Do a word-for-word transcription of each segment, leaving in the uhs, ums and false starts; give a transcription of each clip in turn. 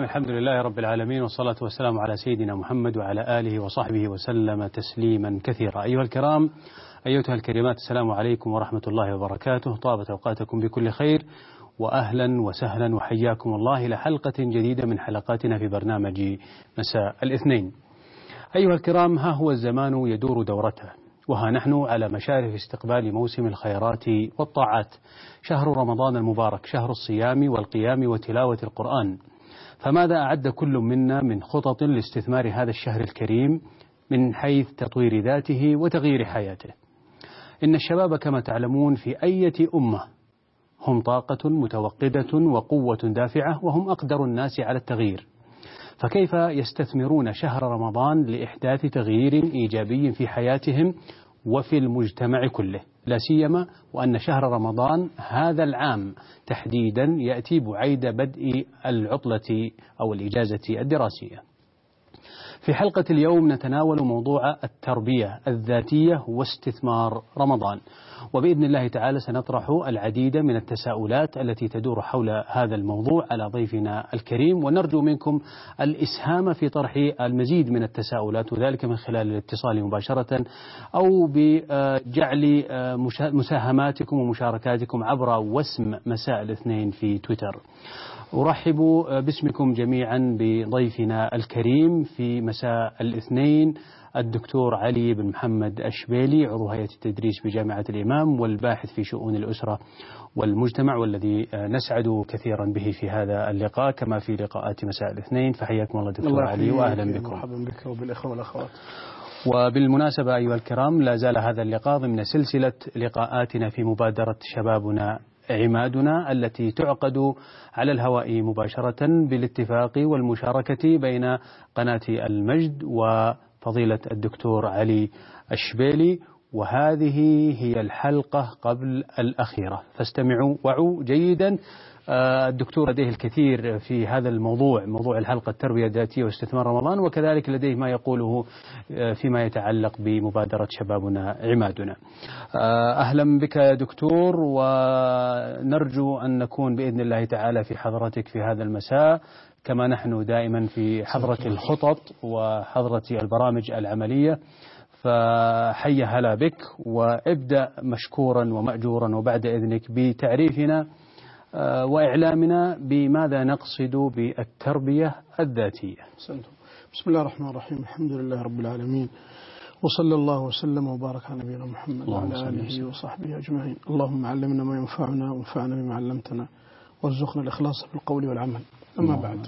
الرحيم. الحمد لله رب العالمين، والصلاة والسلام على سيدنا محمد وعلى آله وصحبه وسلم تسليما كثيرا. أيها الكرام، أيتها الكريمات، السلام عليكم ورحمة الله وبركاته. طابت أوقاتكم بكل خير، وأهلا وسهلا وحياكم الله إلى حلقة جديدة من حلقاتنا في برنامج مساء الاثنين. أيها الكرام، ها هو الزمان يدور دورته، وها نحن على مشارف استقبال موسم الخيرات والطاعات، شهر رمضان المبارك، شهر الصيام والقيام وتلاوة القرآن. فماذا أعد كل منا من خطط لاستثمار هذا الشهر الكريم من حيث تطوير ذاته وتغيير حياته؟ إن الشباب كما تعلمون في أية أمة هم طاقة متوقدة وقوة دافعة، وهم أقدر الناس على التغيير. فكيف يستثمرون شهر رمضان لإحداث تغيير إيجابي في حياتهم وفي المجتمع كله، لا سيما وأن شهر رمضان هذا العام تحديدا يأتي بعيد بدء العطلة أو الإجازة الدراسية. في حلقة اليوم نتناول موضوع التربية الذاتية واستثمار رمضان، وبإذن الله تعالى سنطرح العديد من التساؤلات التي تدور حول هذا الموضوع على ضيفنا الكريم، ونرجو منكم الإسهام في طرح المزيد من التساؤلات، وذلك من خلال الاتصال مباشرة أو بجعل مساهماتكم ومشاركاتكم عبر وسم مساء الاثنين في تويتر. أرحب باسمكم جميعا بضيفنا الكريم في مساء الاثنين الدكتور علي بن محمد الشبيلي، عضو هيئة التدريس بجامعة الإمام والباحث في شؤون الأسرة والمجتمع، والذي نسعد كثيرا به في هذا اللقاء كما في لقاءات مساء الاثنين. فحياكم الله دكتور الله علي، وأهلا بكم. مرحبا بك وبالإخوة والأخوات. وبالمناسبة أيها الكرام، لا زال هذا اللقاء ضمن سلسلة لقاءاتنا في مبادرة شبابنا عمادنا، التي تعقد على الهواء مباشرة بالاتفاق والمشاركة بين قناة المجد وفضيلة الدكتور علي الشبيلي، وهذه هي الحلقة قبل الأخيرة، فاستمعوا وعوا جيدا. الدكتور لديه الكثير في هذا الموضوع، موضوع الحلقة التربية الذاتية واستثمار رمضان، وكذلك لديه ما يقوله فيما يتعلق بمبادرة شبابنا عمادنا. أهلا بك يا دكتور، ونرجو أن نكون بإذن الله تعالى في حضرتك في هذا المساء كما نحن دائما في حضرة الخطط وحضرة البرامج العملية. فحي هلا بك، وابدأ مشكورا ومأجورا وبعد إذنك بتعريفنا وإعلامنا بماذا نقصد بالتربية الذاتية. بسم الله الرحمن الرحيم، الحمد لله رب العالمين، وصلى الله وسلم وبارك على نبينا محمد وعلى آله وصحبه أجمعين. اللهم علمنا ما ينفعنا وانفعنا بما علمتنا، وارزقنا الإخلاص في القول والعمل. أما بعد،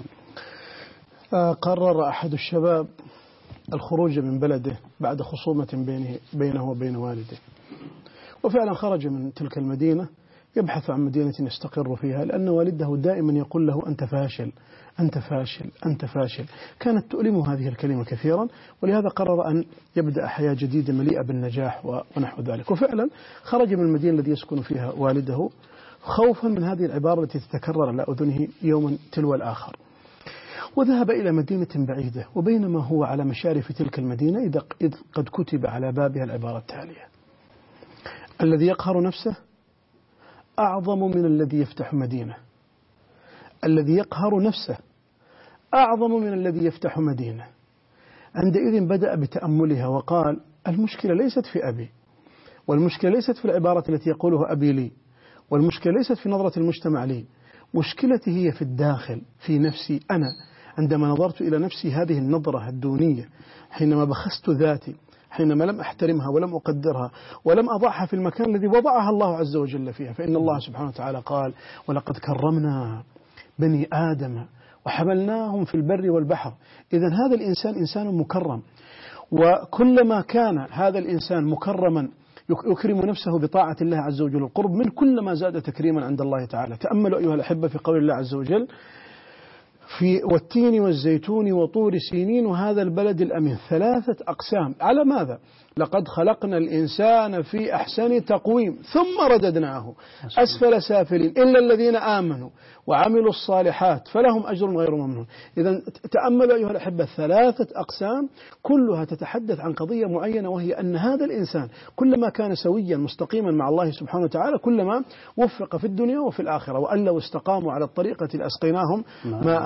قرر أحد الشباب الخروج من بلده بعد خصومة بينه, بينه وبين والده، وفعلا خرج من تلك المدينة يبحث عن مدينة يستقر فيها، لأن والده دائما يقول له أنت فاشل أنت فاشل أنت فاشل. كانت تؤلمه هذه الكلمة كثيرا، ولهذا قرر أن يبدأ حياة جديدة مليئة بالنجاح ونحو ذلك. وفعلا خرج من المدينة التي يسكن فيها والده خوفا من هذه العبارة التي تتكرر على أذنه يوما تلو الآخر، وذهب إلى مدينة بعيدة. وبينما هو على مشارف تلك المدينة إذ قد كتب على بابها العبارة التالية: الذي يقهر نفسه أعظم من الذي يفتح مدينة. الذي يقهر نفسه أعظم من الذي يفتح مدينة. عندئذ بدأ بتأملها وقال: المشكلة ليست في أبي، والمشكلة ليست في العبارة التي يقولها أبي لي، والمشكلة ليست في نظرة المجتمع لي، مشكلتي هي في الداخل، في نفسي أنا. عندما نظرت إلى نفسي هذه النظرة الدونية، حينما بخست ذاتي، حينما لم أحترمها ولم أقدرها ولم أضعها في المكان الذي وضعها الله عز وجل فيها، فإن الله سبحانه وتعالى قال: ولقد كرمنا بني آدم وحملناهم في البر والبحر. إذن هذا الإنسان إنسان مكرم، وكلما كان هذا الإنسان مكرما يكرم نفسه بطاعة الله عز وجل القرب من، كلما زاد تكريما عند الله تعالى. تأملوا أيها الأحبة في قول الله عز وجل: في والتين والزيتون وطور سينين وهذا البلد الأمين. ثلاثة أقسام. على ماذا؟ لقد خلقنا الإنسان في أحسن تقويم ثم رددناه أسفل سافلين إلا الذين آمنوا وعملوا الصالحات فلهم أجر غير ممنون. إذن تأملوا أيها الأحبة، ثلاثة أقسام كلها تتحدث عن قضية معينة، وهي أن هذا الإنسان كلما كان سويا مستقيما مع الله سبحانه وتعالى كلما وفق في الدنيا وفي الآخرة. وأن لو استقاموا على الطريقة لأسقيناهم ماء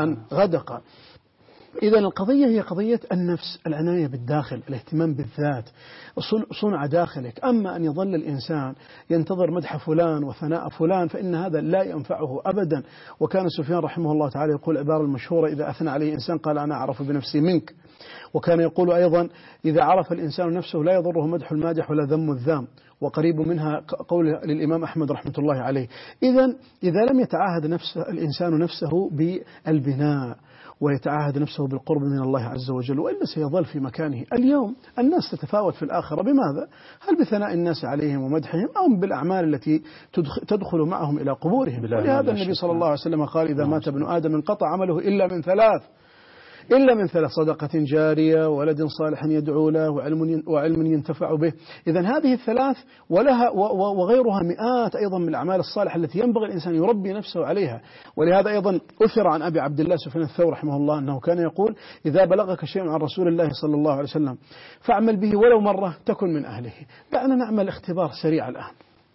الآن غدق. إذا القضية هي قضية النفس، العناية بالداخل، الاهتمام بالذات، صنع داخلك. أما أن يظل الإنسان ينتظر مدح فلان وثناء فلان فإن هذا لا ينفعه أبدا. وكان سفيان رحمه الله تعالى يقول عبارة المشهورة: إذا أثنى عليه إنسان قال أنا أعرف بنفسي منك. وكان يقول أيضا: إذا عرف الإنسان نفسه لا يضره مدح المادح ولا ذم الذام. وقريب منها قول للإمام أحمد رحمة الله عليه. إذا إذا لم يتعاهد نفسه الإنسان نفسه بالبناء ويتعاهد نفسه بالقرب من الله عز وجل، وإلا سيظل في مكانه. اليوم الناس تتفاوت في الآخرة بماذا؟ هل بثناء الناس عليهم ومدحهم، أو بالأعمال التي تدخل معهم إلى قبورهم؟ ولهذا النبي صلى الله عليه وسلم قال: إذا مات ابن آدم انقطع عمله إلا من ثلاث إلا من ثلاث: صدقة جارية، ولد صالح يدعو له، وعلم وعلم ينتفع به. إذن هذه الثلاث ولها وغيرها مئات أيضا من الأعمال الصالحة التي ينبغي الإنسان يربي نفسه عليها. ولهذا أيضا أثر عن أبي عبد الله سفيان الثوري رحمه الله أنه كان يقول: إذا بلغك شيء عن رسول الله صلى الله عليه وسلم فاعمل به ولو مرة تكن من أهله. دعنا نعمل اختبار سريع الآن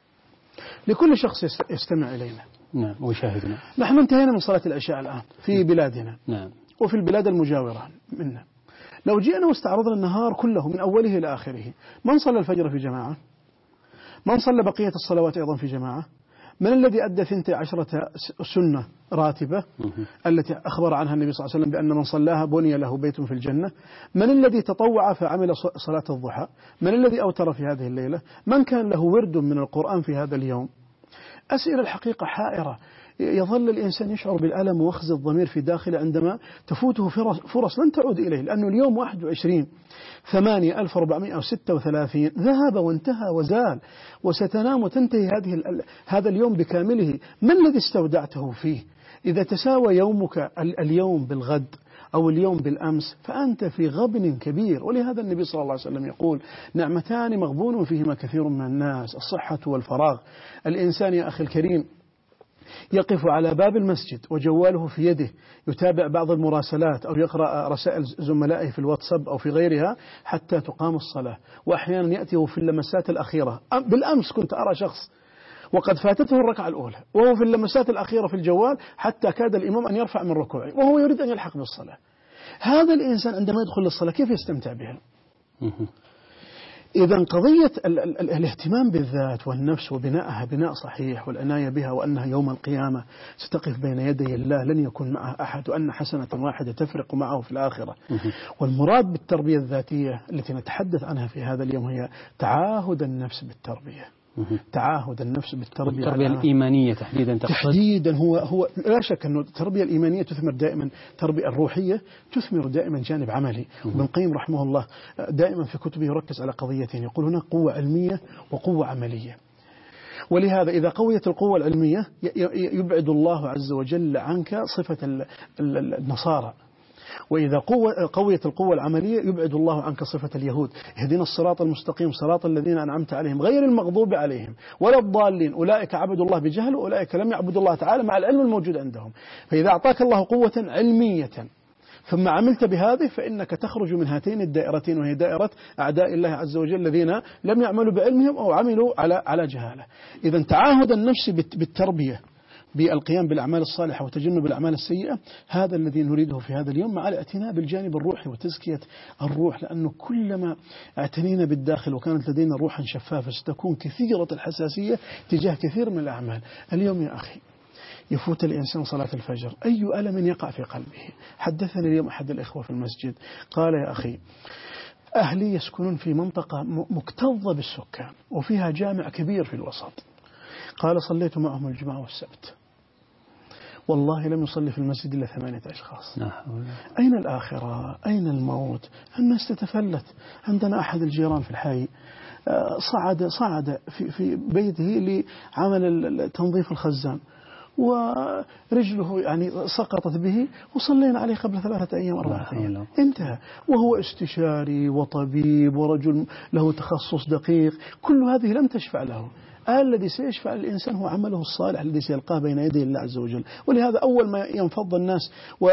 لكل شخص يستمع إلينا. نعم ويشاهدنا. نحن انتهينا من صلاة العشاء الآن في بلادنا. نعم. وفي البلاد المجاورة منا. لو جئنا واستعرضنا النهار كله من أوله إلى آخره، من صلى الفجر في جماعة؟ من صلى بقية الصلوات أيضا في جماعة؟ من الذي أدى ثنتي عشرة سنة راتبة التي أخبر عنها النبي صلى الله عليه وسلم بأن من صلاها بني له بيت في الجنة؟ من الذي تطوع فعمل صلاة الضحى؟ من الذي أوتر في هذه الليلة؟ من كان له ورد من القرآن في هذا اليوم؟ أسئلة الحقيقة حائرة. يظل الإنسان يشعر بالألم وخز الضمير في داخله عندما تفوته فرص, فرص لن تعود إليه، لأنه اليوم واحد وعشرين ثمانية ألف وأربعمائة وستة وثلاثين ذهب وانتهى وزال، وستنام وتنتهي هذه هذا اليوم بكامله. ما الذي استودعته فيه؟ إذا تساوى يومك اليوم بالغد أو اليوم بالأمس فأنت في غبن كبير. ولهذا النبي صلى الله عليه وسلم يقول: نعمتان مغبون فيهما كثير من الناس: الصحة والفراغ. الإنسان يا أخي الكريم يقف على باب المسجد وجواله في يده يتابع بعض المراسلات أو يقرأ رسائل زملائه في الواتساب أو في غيرها حتى تقام الصلاة، وأحيانا يأتيه في اللمسات الأخيرة. بالأمس كنت أرى شخص وقد فاتته الركعة الأولى وهو في اللمسات الأخيرة في الجوال حتى كاد الإمام أن يرفع من ركوعه وهو يريد أن يلحق بالصلاة. هذا الإنسان عندما يدخل للصلاة كيف يستمتع بها؟ إذا قضية ال ال ال الاهتمام بالذات والنفس وبنائها بناء صحيح والعناية بها، وأنها يوم القيامة ستقف بين يدي الله لن يكون معها أحد، وأن حسنة واحدة تفرق معه في الآخرة. والمراد بالتربية الذاتية التي نتحدث عنها في هذا اليوم هي تعاهد النفس بالتربية. تعاهد النفس بالتربية، التربية الإيمانية تحديدا تقصد؟ تحديدا هو هو لا شك أن التربية الإيمانية تثمر دائما، التربية الروحية تثمر دائما جانب عملي. وابن القيم رحمه الله دائما في كتبه يركز على قضيتين، يقول هناك قوة علمية وقوة عملية. ولهذا إذا قويت القوة العلمية يبعد الله عز وجل عنك صفة النصارى، وإذا قوة قويت القوة العملية يبعد الله عنك صفة اليهود. اهدنا الصراط المستقيم صراط الذين أنعمت عليهم غير المغضوب عليهم ولا الضالين أولئك عبدوا الله بجهل وأولئك لم يعبدوا الله تعالى مع العلم الموجود عندهم. فإذا أعطاك الله قوة علمية ثم عملت بهذه فإنك تخرج من هاتين الدائرتين، وهي دائرة أعداء الله عز وجل الذين لم يعملوا بعلمهم أو عملوا على على جهالة. إذا تعاهد النفس بالتربية بالقيام بالأعمال الصالحة وتجنب الأعمال السيئة هذا الذي نريده في هذا اليوم، مع الاعتناء بالجانب الروحي وتزكية الروح، لأنه كلما اعتنينا بالداخل وكانت لدينا روحا شفافة ستكون كثيرة الحساسية تجاه كثير من الأعمال. اليوم يا أخي يفوت الإنسان صلاة الفجر أي ألم يقع في قلبه. حدثني اليوم أحد الإخوة في المسجد قال: يا أخي أهلي يسكنون في منطقة مكتظة بالسكان وفيها جامع كبير في الوسط، قال صليت معهم الجمعة والسبت والله لم يصلي في المسجد إلا ثمانية أشخاص. أين الآخرة؟ أين الموت؟ الناس تتفلت. عندنا أحد الجيران في الحي صعد صعد في في بيته لعمل تنظيف الخزان ورجله يعني سقطت به وصلينا عليه قبل ثلاثة أيام أربعة أيام انتهى، وهو استشاري وطبيب ورجل له تخصص دقيق. كل هذه لم تشفع له. الذي سيشفع الإنسان هو عمله الصالح الذي سيلقاه بين يدي الله عز وجل. ولهذا أول ما ينفض الناس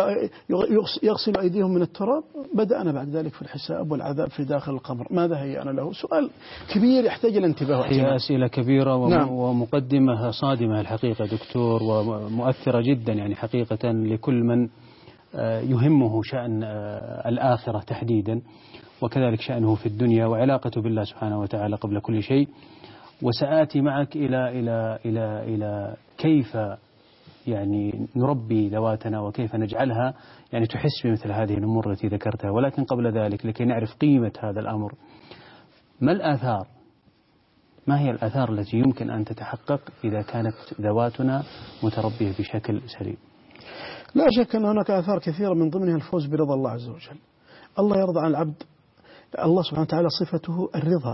ويغسل أيديهم من التراب بدأنا بعد ذلك في الحساب والعذاب في داخل القبر. ماذا هيأنا له؟ سؤال كبير يحتاج الانتباه. هي أسئلة كبيرة وم... نعم. ومقدمة صادمة الحقيقة دكتور، ومؤثرة جدا يعني حقيقة لكل من يهمه شأن الآخرة تحديدا، وكذلك شأنه في الدنيا وعلاقته بالله سبحانه وتعالى قبل كل شيء. وسآتي معك إلى إلى إلى إلى كيف يعني نربي ذواتنا وكيف نجعلها يعني تحس بمثل هذه الأمور التي ذكرتها. ولكن قبل ذلك لكي نعرف قيمة هذا الأمر، ما الآثار ما هي الآثار التي يمكن أن تتحقق إذا كانت ذواتنا متربية بشكل سليم؟ لا شك أن هناك آثار كثيرة، من ضمنها الفوز برضا الله عز وجل. الله يرضى عن العبد، الله سبحانه وتعالى صفته الرضا.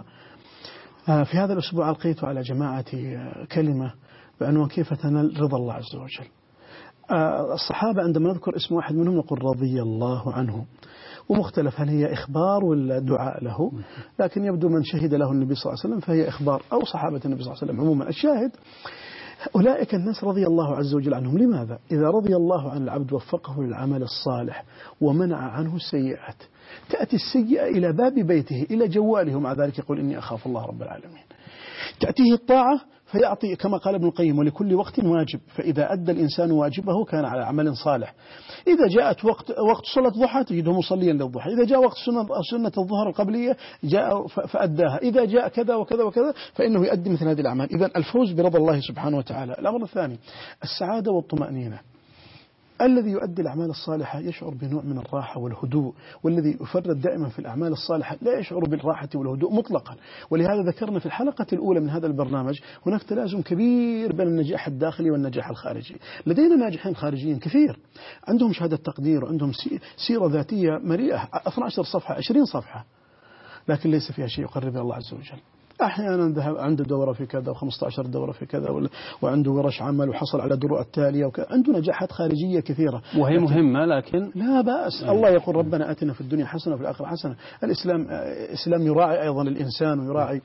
في هذا الأسبوع ألقيت على جماعتي كلمة بعنوان كيف تنال رضا الله عز وجل. الصحابة عندما نذكر اسم واحد منهم نقول رضي الله عنه، ومختلف هل هي إخبار ولا دعاء له، لكن يبدو من شهد له النبي صلى الله عليه وسلم فهي إخبار، أو صحابة النبي صلى الله عليه وسلم عموما. الشاهد أولئك الناس رضي الله عز وجل عنهم. لماذا؟ إذا رضي الله عن العبد وفقه للعمل الصالح ومنع عنه السيئات. تأتي السيئة إلى باب بيته إلى جواله، ومع ذلك يقول إني أخاف الله رب العالمين. تأتيه الطاعة فيعطي كما قال ابن القيم ولكل وقت واجب، فإذا أدى الإنسان واجبه كان على عمل صالح. إذا جاءت وقت وقت صلاة الضحى تجده مصليا للضحى، إذا جاء وقت سنة, سنة الظهر القبلية جاء فأداها، إذا جاء كذا وكذا وكذا فإنه يؤدي مثل هذه الأعمال. إذن الفوز برضا الله سبحانه وتعالى. الأمر الثاني السعادة والطمأنينة. الذي يؤدي الأعمال الصالحة يشعر بنوع من الراحة والهدوء، والذي يفرد دائما في الأعمال الصالحة لا يشعر بالراحة والهدوء مطلقا. ولهذا ذكرنا في الحلقة الأولى من هذا البرنامج هناك تلازم كبير بين النجاح الداخلي والنجاح الخارجي. لدينا ناجحين خارجيين كثير عندهم شهادة تقدير وعندهم سيرة ذاتية مليئة اثنتي عشرة صفحة عشرين صفحة، لكن ليس فيها شيء يقرب إلى الله عز وجل. أحيانا ذهب عنده دورة في كذا وخمسة عشر دورة في كذا، وعنده ورش عمل وحصل على دروع التالية وكذا. عنده نجاحات خارجية كثيرة وهي لكن مهمة، لكن لا بأس. أيه. الله يقول ربنا آتنا في الدنيا حسنة وفي الآخرة حسنة. الإسلام إسلام يراعي أيضا الإنسان ويراعي،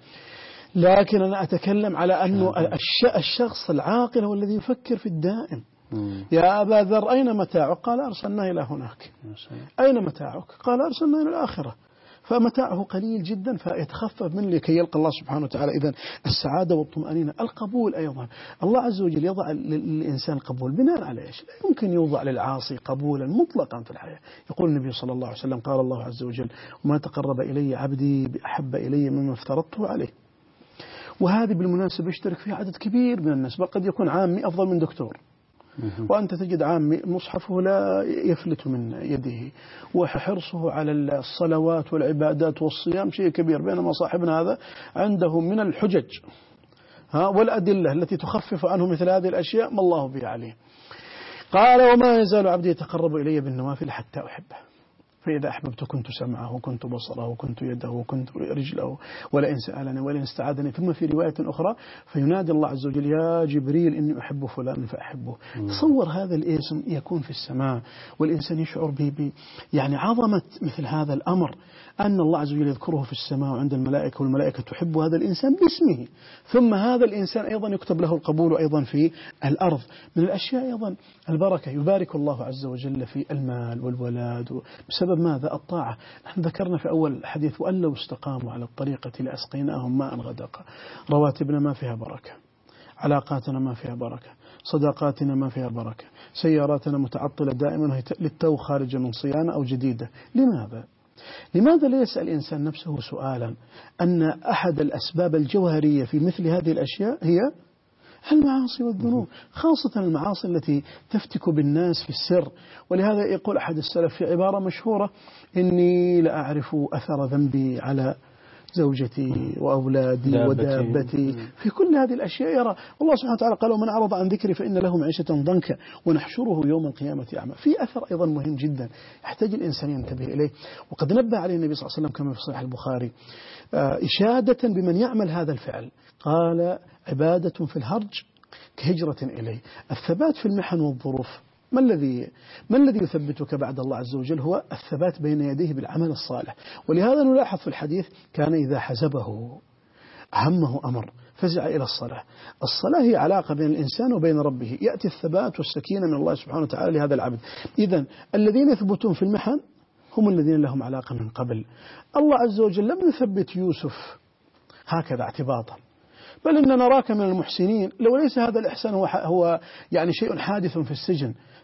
لكن أنا أتكلم على أنه الشخص العاقل هو الذي يفكر في الدائم. مم. يا أبا ذر أين متاعك؟ قال أرسلنا إلى هناك. أين متاعك؟ قال أرسلنا إلى الآخرة. فمتاعه قليل جدا فيتخفف منه لكي يلقى الله سبحانه وتعالى. إذن السعادة والطمأنينة. القبول أيضا، الله عز وجل يضع للإنسان القبول بناء على إيش؟ لا يمكن يوضع للعاصي قبولا مطلقا في الحياة. يقول النبي صلى الله عليه وسلم قال الله عز وجل وما تقرب إلي عبدي بأحب إلي مما افترضته عليه. وهذه بالمناسبة يشترك فيها عدد كبير من الناس، بل قد يكون عامي أفضل من دكتور. وأنت تجد عام مصحفه لا يفلت من يده، وحرصه على الصلوات والعبادات والصيام شيء كبير، بينما صاحبنا هذا عنده من الحجج ها والأدلة التي تخفف عنه مثل هذه الأشياء ما الله به عليه. قال وما يزال عبدي يتقرب إلي بالنوافل حتى أحبه، فإذا أحببت كنت سمعه وكنت بصره وكنت يده وكنت رجله ولئن سألني ولئن استعاذني. ثم في رواية أخرى فينادي الله عز وجل يا جبريل إني أحب فلان فأحبه. تصور هذا الاسم يكون في السماء والإنسان يشعر به يعني عظمة مثل هذا الأمر، أن الله عز وجل يذكره في السماء وعند الملائكة والملائكة تحب هذا الإنسان باسمه. ثم هذا الإنسان أيضا يكتب له القبول أيضا في الأرض. من الأشياء أيضا البركة، يبارك الله عز وجل في المال والولاد بسبب ماذا؟ الطاعة. نحن ذكرنا في أول الحديث وأن لو استقاموا على الطريقة لأسقيناهم ماء غدقا. رواتبنا ما فيها بركة، علاقاتنا ما فيها بركة، صداقاتنا ما فيها بركة، سياراتنا متعطلة دائما للتو خارجة من صيانة أو جديدة. لماذا؟ لماذا لا يسأل الإنسان نفسه سؤالا أن أحد الأسباب الجوهرية في مثل هذه الأشياء هي المعاصي والذنوب، خاصة المعاصي التي تفتك بالناس في السر. ولهذا يقول أحد السلف في عبارة مشهورة إني لأعرف أثر ذنبي على زوجتي وأولادي دابتي. ودابتي في كل هذه الأشياء يرى. والله سبحانه وتعالى قال ومن أعرض عن ذكري فإن له معيشة ضنكا ونحشره يوم القيامة أعمى. في أثر أيضا مهم جدا يحتاج الإنسان ينتبه إليه، وقد نبه عليه النبي صلى الله عليه وسلم كما في صحيح البخاري إشادة بمن يعمل هذا الفعل. قال عبادة في الهرج كهجرة إليه. الثبات في المحن والظروف ما الذي ما الذي يثبتك بعد الله عز وجل؟ هو الثبات بين يديه بالعمل الصالح. ولهذا نلاحظ في الحديث كان إذا حزبه همه أمر فزع إلى الصلاة. الصلاة هي علاقة بين الإنسان وبين ربه، يأتي الثبات والسكينة من الله سبحانه وتعالى لهذا العبد. إذن الذين يثبتون في المحن هم الذين لهم علاقة من قبل. الله عز وجل لم يثبت يوسف هكذا اعتباطا، بل إن نراك من المحسنين. لو ليس هذا الإحسان هو, هو يعني شيء حادث في السجن،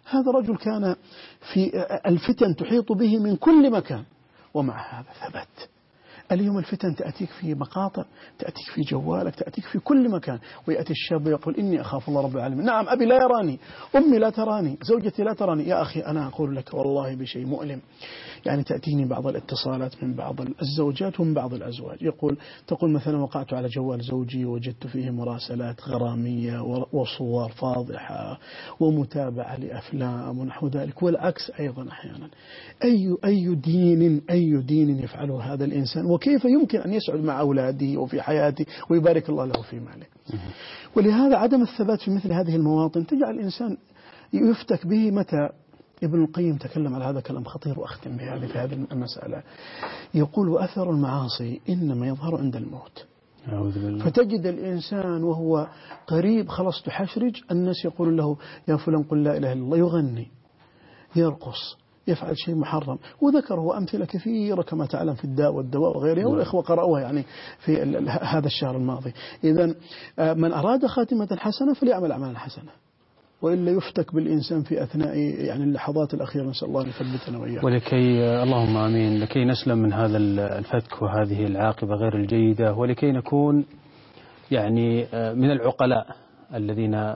هذا رجل كان في الفتن تحيط به من كل مكان، ومع هذا ثبت. اليوم الفتن تأتيك في مقاطع، تأتيك في جوالك، تأتيك في كل مكان، ويأتي الشاب ويقول إني أخاف الله رب العالمين. نعم، أبي لا يراني، أمي لا تراني، زوجتي لا تراني. يا أخي أنا أقول لك والله بشيء مؤلم، يعني تأتيني بعض الاتصالات من بعض الزوجات ومن بعض الأزواج، يقول تقول مثلا وقعت على جوال زوجي وجدت فيه مراسلات غرامية وصور فاضحة ومتابعة لأفلام ونحو ذلك، والعكس أيضا أحيانا. أي أي دين أي دين يفعله هذا الإنسان؟ وكيف يمكن أن يسعد مع أولاده وفي حياته ويبارك الله له في ماله؟ ولهذا عدم الثبات في مثل هذه المواطن تجعل الإنسان يفتك به. متى ابن القيم تكلم على هذا كلام خطير، وأختم بهذه في هذه المسألة. يقول وأثر المعاصي إنما يظهر عند الموت. فتجد الإنسان وهو قريب خلاص تحشرج، الناس يقول له يا فلان قل لا إله إلا الله، يغني، يرقص، يفعل شيء محرم. وذكره أمثلة كثيرة كما تعلم في الداء والدواء وغيرها، والإخوة قرأوها يعني في هذا الشهر الماضي. إذن من أراد خاتمة حسنة فليعمل أعمالا حسنة، وإلا يفتك بالإنسان في أثناء يعني اللحظات الأخيرة. نسأل الله أن يثبتنا وإياه. ولكي اللهم آمين، لكي نسلم من هذا الفتك وهذه العاقبة غير الجيدة، ولكي نكون يعني من العقلاء الذين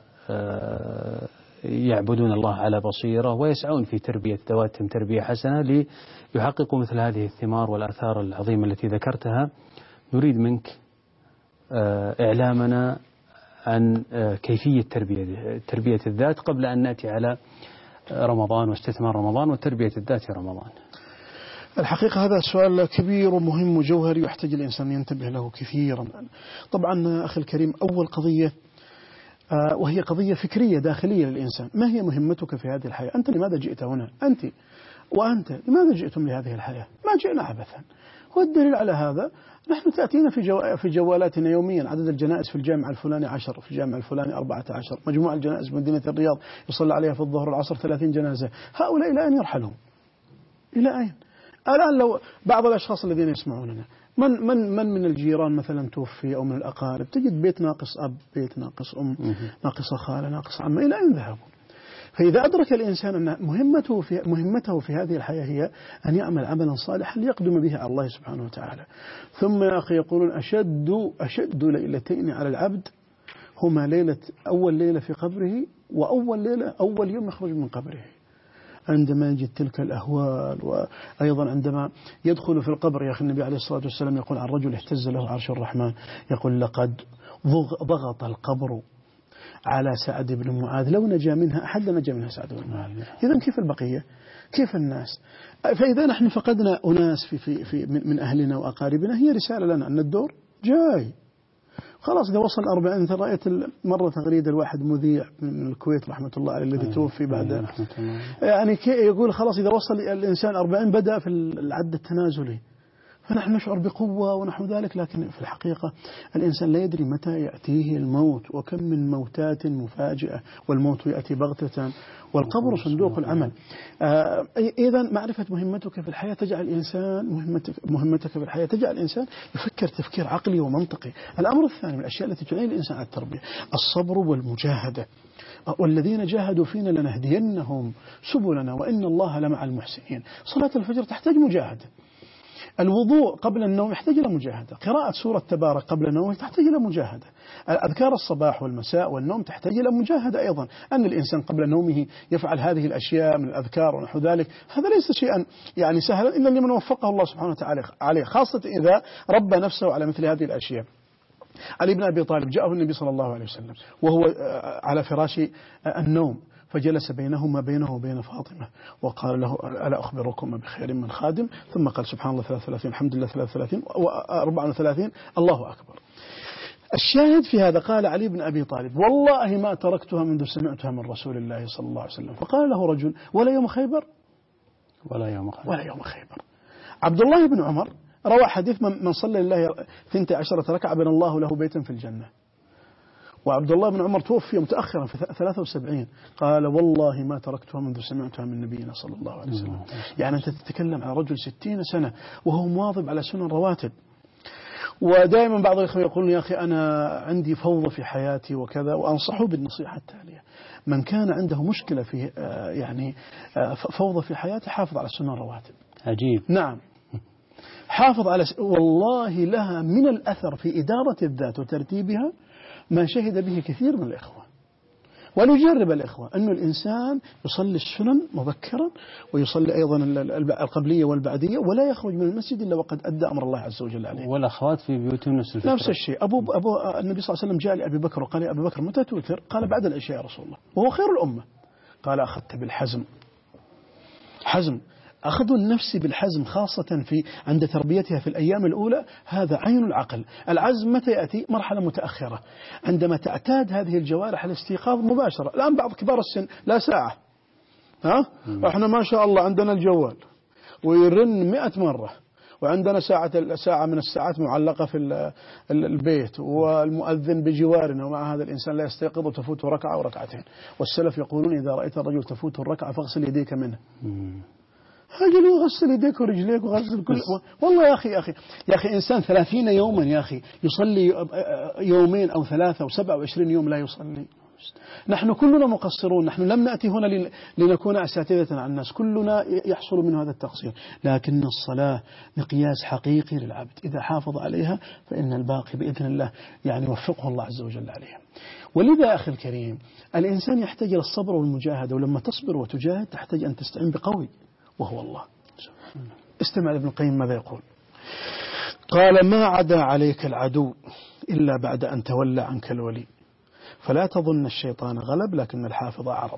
يعبدون الله على بصيرة ويسعون في تربية ذواتهم تربية حسنة ليحققوا مثل هذه الثمار والآثار العظيمة التي ذكرتها. نريد منك إعلامنا عن كيفية تربية تربية الذات قبل أن نأتي على رمضان واستثمار رمضان وتربية الذات في رمضان. الحقيقة هذا سؤال كبير ومهم وجوهري يحتاج الإنسان ينتبه له كثيرا. طبعا أخي الكريم، أول قضية وهي قضية فكرية داخلية للإنسان. ما هي مهمتك في هذه الحياة؟ أنت لماذا جئت هنا؟ أنت وأنت لماذا جئتم لهذه الحياة؟ ما جئنا عبثا. والدليل على هذا نحن تأتينا في جو... في جوالاتنا يوميا عدد الجنائز في الجامع الفلاني عشر، في الجامع الفلاني أربعة عشر، مجموع الجنائز في مدينة الرياض يصلى عليها في الظهر والعصر ثلاثين جنازة. هؤلاء إلى أين يرحلون؟ إلى أين؟ الآن لو بعض الأشخاص الذين يسمعوننا من من من من الجيران مثلا توفي أو من الأقارب، تجد بيت ناقص أب، بيت ناقص أم، ناقص خالة، ناقص عمة، إلى أين ذهبوا؟ فإذا أدرك الإنسان أن مهمته في مهمته في هذه الحياة هي أن يعمل عملا صالحا ليقدم به على الله سبحانه وتعالى. ثم يا أخي يقولون أشد أشد ليلتين على العبد هما ليلة أول ليلة في قبره وأول ليلة أول يوم يخرج من قبره، عندما يجد تلك الأهوال، وأيضا عندما يدخل في القبر. يا أخي النبي عليه الصلاة والسلام يقول عن رجل اهتز له عرش الرحمن، يقول لقد ضغط القبر على سعد بن معاذ لو نجا منها أحد لنجا منها سعد بن معاذ. إذن كيف البقية؟ كيف الناس؟ فإذا نحن فقدنا أناس في في في من أهلنا وأقاربنا، هي رسالة لنا أن الدور جاي خلاص. إذا وصل أربعين، أنت رأيت مرة تغريدة الواحد مذيع من الكويت رحمة الله عليه الذي توفي بعد، يعني يقول خلاص إذا وصل الإنسان أربعين بدأ في العد التنازلي. فنحن نشعر بقوة ونحو ذلك، لكن في الحقيقة الإنسان لا يدري متى يأتيه الموت، وكم من موتات مفاجئة، والموت يأتي بغتة والقبر صندوق العمل. آه إذا معرفة مهمتك في الحياة تجعل الإنسان مهمتك, مهمتك في الحياة تجعل الإنسان يفكر تفكير عقلي ومنطقي. الأمر الثاني من الأشياء التي تعين الإنسان على التربية الصبر والمجاهدة. والذين جاهدوا فينا لنهدينهم سبلنا وإن الله لمع المحسنين. صلاة الفجر تحتاج مجاهدة، الوضوء قبل النوم يحتاج إلى مجاهدة، قراءة سورة تبارك قبل النوم تحتاج إلى مجاهدة، أذكار الصباح والمساء والنوم تحتاج إلى مجاهدة أيضا. أن الإنسان قبل نومه يفعل هذه الأشياء من الأذكار ونحو ذلك، هذا ليس شيئا يعني سهلا إلا لمن وفقه الله سبحانه وتعالى عليه، خاصة إذا ربى نفسه على مثل هذه الأشياء. علي بن أبي طالب جاءه النبي صلى الله عليه وسلم وهو على فراش النوم، فجلس بينهما بينه وبين فاطمة وقال له ألا أخبركم بخير من خادم؟ ثم قال سبحان الله ثلاث وثلاثين، الحمد لله ثلاث وثلاثين، وأربع وثلاثين، الله أكبر. الشاهد في هذا قال علي بن أبي طالب والله ما تركتها منذ سمعتها من رسول الله صلى الله عليه وسلم. فقال له رجل ولا يوم خيبر؟ ولا يوم خيبر ولا يوم خيبر. عبد الله بن عمر روى حديث من صلى لله ثنتي عشرة ركعة بنى الله له بيتا في الجنة. وعبد الله بن عمر توفي متأخرا في ثلاثة وسبعين، قال والله ما تركتها منذ سمعتها من نبينا صلى الله عليه وسلم. يعني أنت تتكلم عن رجل ستين سنة وهو مواظب على سنن رواتب. ودائما بعض الإخوة يقولون يا أخي أنا عندي فوضى في حياتي وكذا، وأنصحه بالنصيحة التالية: من كان عنده مشكلة في يعني فوضى في حياته حافظ على السنن الرواتب. عجيب. نعم، حافظ على س... والله لها من الأثر في إدارة الذات وترتيبها ما شهد به كثير من الإخوة. ونجرب الإخوة أن الإنسان يصلي السنن مبكرا، ويصلي أيضا القبلية والبعدية، ولا يخرج من المسجد إلا وقد أدى أمر الله عز وجل عليه. والأخوات في بيوتهم نفس الفكرة. نفس الشيء. أبو أبو النبي صلى الله عليه وسلم جاء لأبي بكر وقال: يا أبي بكر متى توتر؟ قال: بعد العشاء يا رسول الله، وهو خير الأمة. قال: أخذت بالحزم. حزم، أخذ النفس بالحزم خاصة في عند تربيتها في الأيام الأولى، هذا عين العقل. العزم متى يأتي؟ مرحلة متأخرة، عندما تعتاد هذه الجوارح الاستيقاظ مباشرة. الآن بعض كبار السن لا ساعة، ها؟ احنا ما شاء الله عندنا الجوال ويرن مئة مرة، وعندنا ساعة ساعة من الساعات معلقة في البيت، والمؤذن بجوارنا، ومع هذا الإنسان لا يستيقظ وتفوته ركعة وركعتين. والسلف يقولون: إذا رأيت الرجل تفوته الركعة فاغسل يديك منه. هاجل يغسل يديك ورجليك وغسل كل. والله يا أخي يا أخي يا أخي إنسان ثلاثين يوما يا أخي يصلي يومين أو ثلاثة أو سبعة وعشرين يوم لا يصلي. نحن كلنا مقصرون، نحن لم نأتي هنا لنكون أساتذة عن الناس، كلنا يحصل من هذا التقصير، لكن الصلاة مقياس حقيقي للعبد، إذا حافظ عليها فإن الباقي بإذن الله يعني وفقه الله عز وجل عليها. ولذا أخي الكريم الإنسان يحتاج إلى الصبر والمجاهدة، ولما تصبر وتجاهد تحتاج أن تستعين بقوي وهو الله. استمع لابن القيم ماذا يقول. قال: ما عدا عليك العدو إلا بعد أن تولى عنك الولي، فلا تظن الشيطان غلب لكن الحافظ عرض.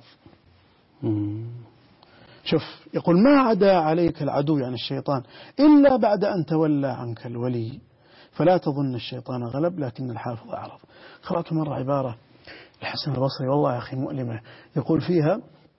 شوف، يقول: ما عدا عليك العدو يعني الشيطان إلا بعد أن تولى عنك الولي، فلا تظن الشيطان غلب لكن الحافظ عرض. قرأت مرة عبارة الحسن البصري والله يا أخي مؤلمة، يقول فيها: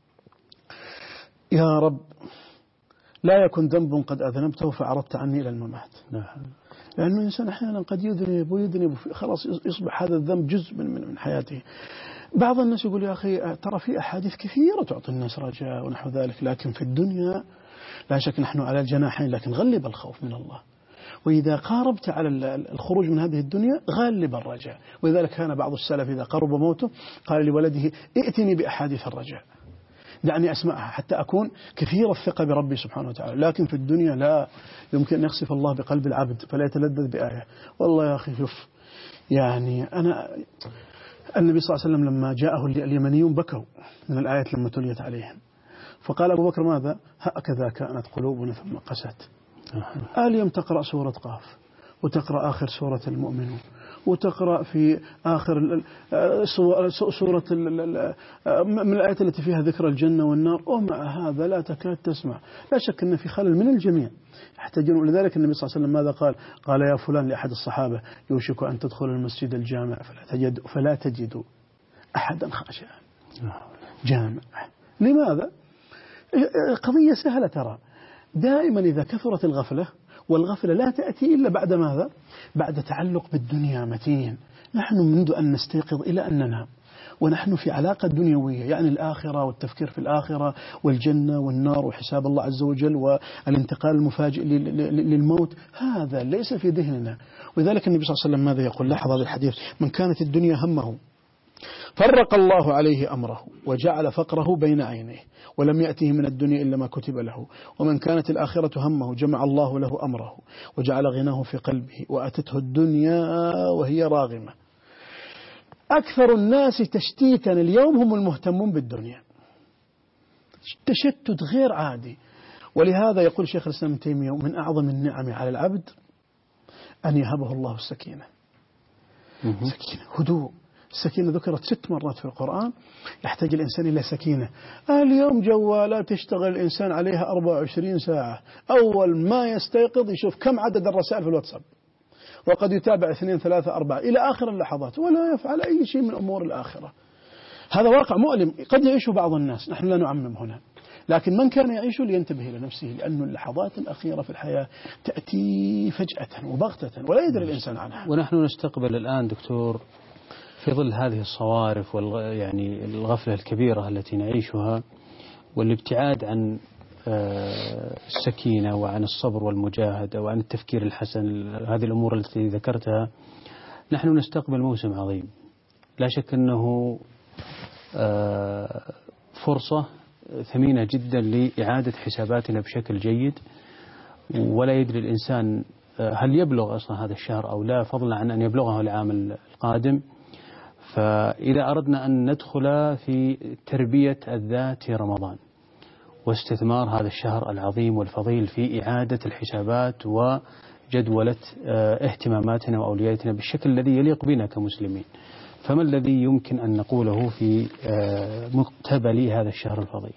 يا رب لا يكن ذنب قد أذنبته فعرضت عني إلى الممات. لأنه الإنسان أحيانا قد يذنب ويذنب خلاص يصبح هذا الذنب جزء من من حياته. بعض الناس يقول: يا أخي ترى في أحاديث كثيرة تعطي الناس رجاء ونحو ذلك، لكن في الدنيا لا شك نحن على الجناحين، لكن غلب الخوف من الله. وإذا قاربت على الخروج من هذه الدنيا غالب الرجاء. ولذلك كان بعض السلف إذا قرب موته قال لولده: ائتني بأحاديث الرجاء، دعني أسمعها حتى أكون كثير الثقة بربي سبحانه وتعالى. لكن في الدنيا لا يمكن أن يخسف الله بقلب العبد فلا يتلذذ بآية. والله يا أخي شوف، يعني أنا النبي صلى الله عليه وسلم لما جاءه اليمنيون بكوا من الآيات لما تليت عليهم، فقال أبو بكر: ماذا؟ هكذا كانت قلوبنا ثم قست. اليوم تقرأ سورة قاف، وتقرأ آخر سورة المؤمنون، وتقرأ في آخر سورة من الآيات التي فيها ذكر الجنة والنار، ومع هذا لا تكاد تسمع. لا شك أن في خلل من الجميع يحتاجون. ولذلك النبي صلى الله عليه وسلم ماذا قال؟ قال: يا فلان لأحد الصحابة: يوشك أن تدخل المسجد الجامع فلا تجد فلا تجد أحدا خاشعا جامع. لماذا؟ قضية سهلة ترى. دائما إذا كثرت الغفلة، والغفلة لا تأتي إلا بعد ماذا؟ بعد تعلق بالدنيا متين. نحن منذ أن نستيقظ إلى أن ننام ونحن في علاقة دنيوية، يعني الآخرة والتفكير في الآخرة والجنة والنار وحساب الله عز وجل والانتقال المفاجئ للموت، هذا ليس في ذهننا. ولذلك النبي صلى الله عليه وسلم ماذا يقول؟ لاحظ هذا الحديث: من كانت الدنيا همه فرق الله عليه أمره وجعل فقره بين عينيه ولم يأته من الدنيا إلا ما كتب له، ومن كانت الآخرة همه جمع الله له أمره وجعل غناه في قلبه وأتته الدنيا وهي راغمة. أكثر الناس تشتيتا اليوم هم المهتمون بالدنيا، تشتت غير عادي. ولهذا يقول شيخ الإسلام ابن تيمية: من أعظم النعم على العبد أن يهبه الله السكينة. سكينة، هدوء. السكينة ذكرت ست مرات في القرآن. يحتاج الإنسان إلى سكينة. اليوم جوالات تشتغل الإنسان عليها أربعة وعشرين ساعة، أول ما يستيقظ يشوف كم عدد الرسائل في الواتساب، وقد يتابع اثنين ثلاثة أربعة إلى آخر اللحظات، ولا يفعل أي شيء من أمور الآخرة. هذا واقع مؤلم قد يعيشه بعض الناس، نحن لا نعمم هنا، لكن من كان يعيشه لينتبه إلى نفسه، لأن اللحظات الأخيرة في الحياة تأتي فجأة وبغتة ولا يدري الإنسان عنها. ونحن نستقبل الآن دكتور في ظل هذه الصوارف وال يعني الغفلة الكبيرة التي نعيشها والابتعاد عن السكينة وعن الصبر والمجاهدة وعن التفكير الحسن، هذه الأمور التي ذكرتها. نحن نستقبل موسم عظيم، لا شك أنه فرصة ثمينة جدا لإعادة حساباتنا بشكل جيد، ولا يدري الإنسان هل يبلغ أصلا هذا الشهر أو لا، فضلا عن أن يبلغه العام القادم. فإذا أردنا أن ندخل في تربية الذات في رمضان واستثمار هذا الشهر العظيم والفضيل في إعادة الحسابات وجدولة اهتماماتنا وأولوياتنا بالشكل الذي يليق بنا كمسلمين، فما الذي يمكن أن نقوله في مقتبل هذا الشهر الفضيل؟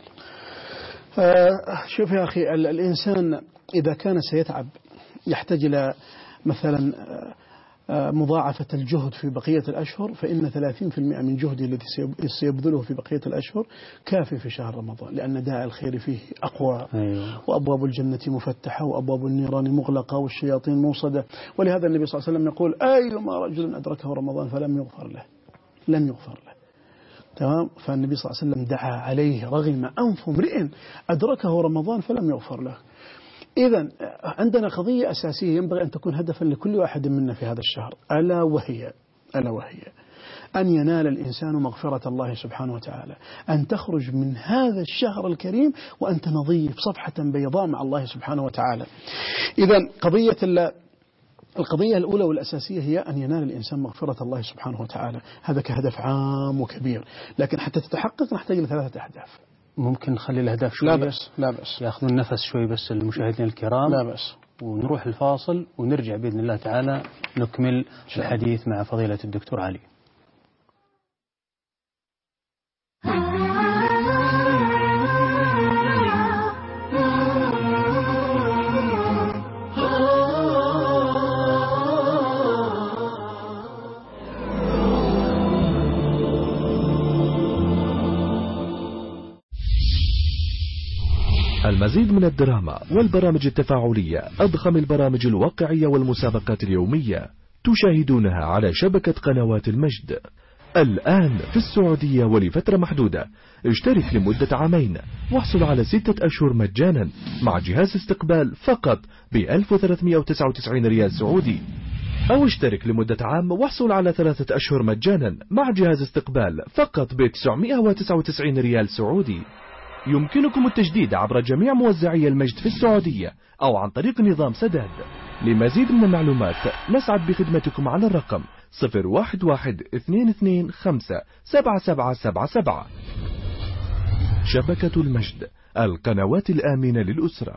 شوف يا أخي، الإنسان إذا كان سيتعب يحتاج إلى مثلا مضاعفة الجهد في بقية الأشهر، فإن ثلاثين بالمئة من جهده الذي سيبذله في بقية الأشهر كافي في شهر رمضان، لأن داعي الخير فيه أقوى. أيوة. وأبواب الجنة مفتحة وأبواب النيران مغلقة والشياطين موصدة. ولهذا النبي صلى الله عليه وسلم يقول: أيما رجل أدركه رمضان فلم يغفر له لم يغفر له. تمام. فالنبي صلى الله عليه وسلم دعا عليه رغم أنف امرئ أدركه رمضان فلم يغفر له. إذن عندنا قضية أساسية ينبغي أن تكون هدفا لكل واحد منا في هذا الشهر، ألا وهي ألا وهي أن ينال الإنسان مغفرة الله سبحانه وتعالى، أن تخرج من هذا الشهر الكريم وأنت نظيف صفحة بيضاء مع الله سبحانه وتعالى. إذن قضية القضية الأولى والأساسية هي أن ينال الإنسان مغفرة الله سبحانه وتعالى، هذا كهدف عام وكبير، لكن حتى تتحقق نحتاج لثلاثة أهداف. ممكن نخلي الأهداف شوية؟ لا بأس لا بأس يأخذون نفس شوي بس المشاهدين الكرام. لا بأس. ونروح الفاصل ونرجع بإذن الله تعالى نكمل الحديث مع فضيلة الدكتور علي. المزيد من الدراما والبرامج التفاعلية، أضخم البرامج الواقعية والمسابقات اليومية تشاهدونها على شبكة قنوات المجد الآن في السعودية ولفترة محدودة. اشترك لمدة عامين واحصل على ستة أشهر مجانا مع جهاز استقبال فقط ب ألف وثلاثمئة وتسعة وتسعين ريال سعودي، أو اشترك لمدة عام واحصل على ثلاثة أشهر مجانا مع جهاز استقبال فقط ب تسعمئة وتسعة وتسعين ريال سعودي. يمكنكم التجديد عبر جميع موزعي المجد في السعودية أو عن طريق نظام سداد. لمزيد من المعلومات نسعد بخدمتكم على الرقم صفر واحد واحد اثنين اثنين خمسة سبعة سبعة سبعة سبعة. شبكة المجد، القنوات الآمنة للأسرة.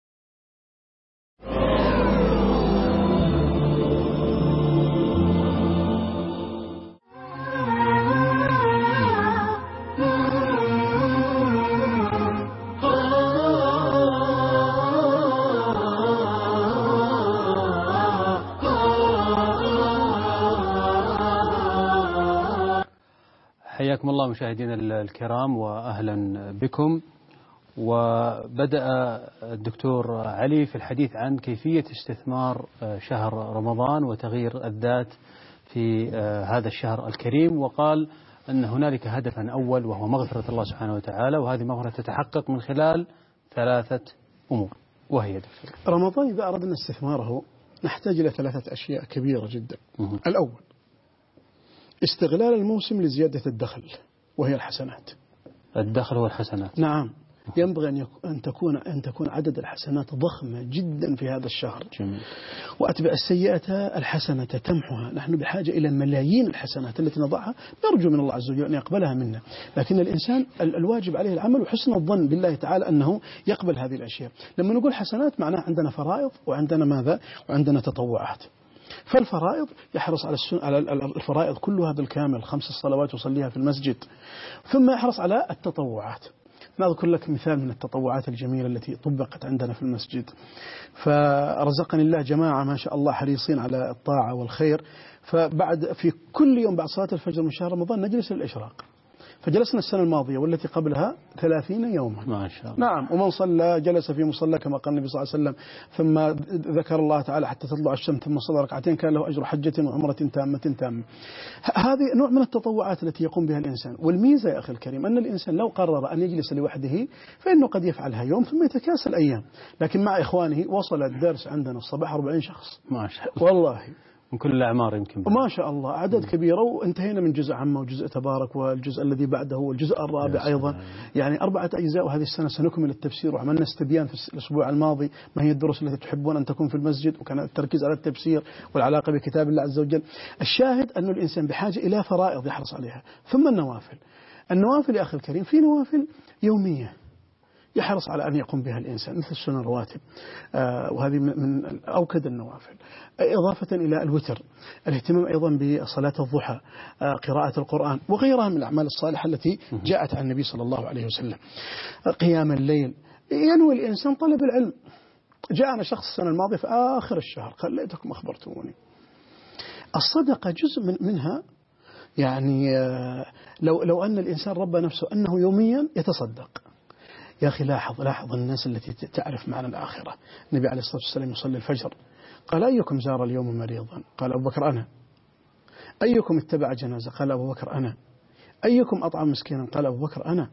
حياكم الله مشاهدينا الكرام وأهلا بكم. وبدأ الدكتور علي في الحديث عن كيفية استثمار شهر رمضان وتغيير الذات في هذا الشهر الكريم، وقال أن هنالك هدفا أول وهو مغفرة الله سبحانه وتعالى، وهذه المغفرة تتحقق من خلال ثلاثة أمور، وهي دكتور رمضان إذا أردنا استثماره نحتاج إلى ثلاثة أشياء كبيرة جدا. مه. الأول استغلال الموسم لزيادة الدخل وهي الحسنات. الدخل والحسنات. نعم، ينبغي أن أن تكون أن تكون عدد الحسنات ضخمة جدا في هذا الشهر. جميل. وأتبع السيئة الحسنة تمحها. نحن بحاجة إلى ملايين الحسنات التي نضعها، نرجو من الله عز وجل أن يقبلها منا، لكن الإنسان الواجب عليه العمل وحسن الظن بالله تعالى أنه يقبل هذه الأشياء. لما نقول حسنات معناه عندنا فرائض وعندنا ماذا؟ وعندنا تطوعات. فالفرائض يحرص على على الفرائض كلها بالكامل، خمس صلوات يصليها في المسجد، ثم يحرص على التطوعات. نذكر لك مثال من التطوعات الجميلة التي طبقت عندنا في المسجد. فرزقني الله جماعة ما شاء الله حريصين على الطاعة والخير، فبعد في كل يوم بعد صلاة الفجر من شهر رمضان نجلس للإشراق، فجلسنا السنة الماضية والتي قبلها ثلاثين يوما ما شاء الله. نعم. ومن صلى جلس في مصلى كما قال النبي صلى الله عليه وسلم، ثم ذكر الله تعالى حتى تطلع الشمس، ثم صلى ركعتين كان له أجر حجة وعمرة تامة تامة. هذه نوع من التطوعات التي يقوم بها الإنسان. والميزة يا أخي الكريم أن الإنسان لو قرر أن يجلس لوحده فإنه قد يفعلها يوم ثم يتكاسل أيام، لكن مع إخوانه وصل الدرس عندنا الصباح أربعين شخص ما شاء الله والله، من كل الأعمار يمكن ما شاء الله أعداد كبيرة. وانتهينا من جزء عامة وجزء تبارك والجزء الذي بعده والجزء الرابع أيضا، يعني أربعة أجزاء. وهذه السنة سنكمل التفسير، وعملنا استبيان في الأسبوع الماضي ما هي الدروس التي تحبون أن تكون في المسجد، وكان التركيز على التفسير والعلاقة بكتاب الله عز وجل. الشاهد أن الإنسان بحاجة إلى فرائض يحرص عليها. ثم النوافل. النوافل يا أخي الكريم في نوافل يومية يحرص على أن يقوم بها الإنسان مثل السنن الرواتب، آه وهذه من أوكد النوافل، إضافة إلى الوتر، الاهتمام أيضا بصلاة الضحى، آه قراءة القرآن وغيرها من الأعمال الصالحة التي جاءت عن النبي صلى الله عليه وسلم، آه قيام الليل. ينوي الإنسان طلب العلم. جاءنا شخص السنة الماضية في آخر الشهر قال ليتكم أخبرتموني. الصدقة جزء من منها، يعني آه لو لو أن الإنسان ربى نفسه أنه يوميا يتصدق. يا أخي لاحظ لاحظ الناس التي تعرف معنى الآخرة. النبي عليه الصلاة والسلام يصلي الفجر قال أيكم زار اليوم مريضا؟ قال أبو بكر أنا. أيكم اتبع جنازة؟ قال أبو بكر أنا. أيكم أطعم مسكينا؟ قال أبو بكر أنا.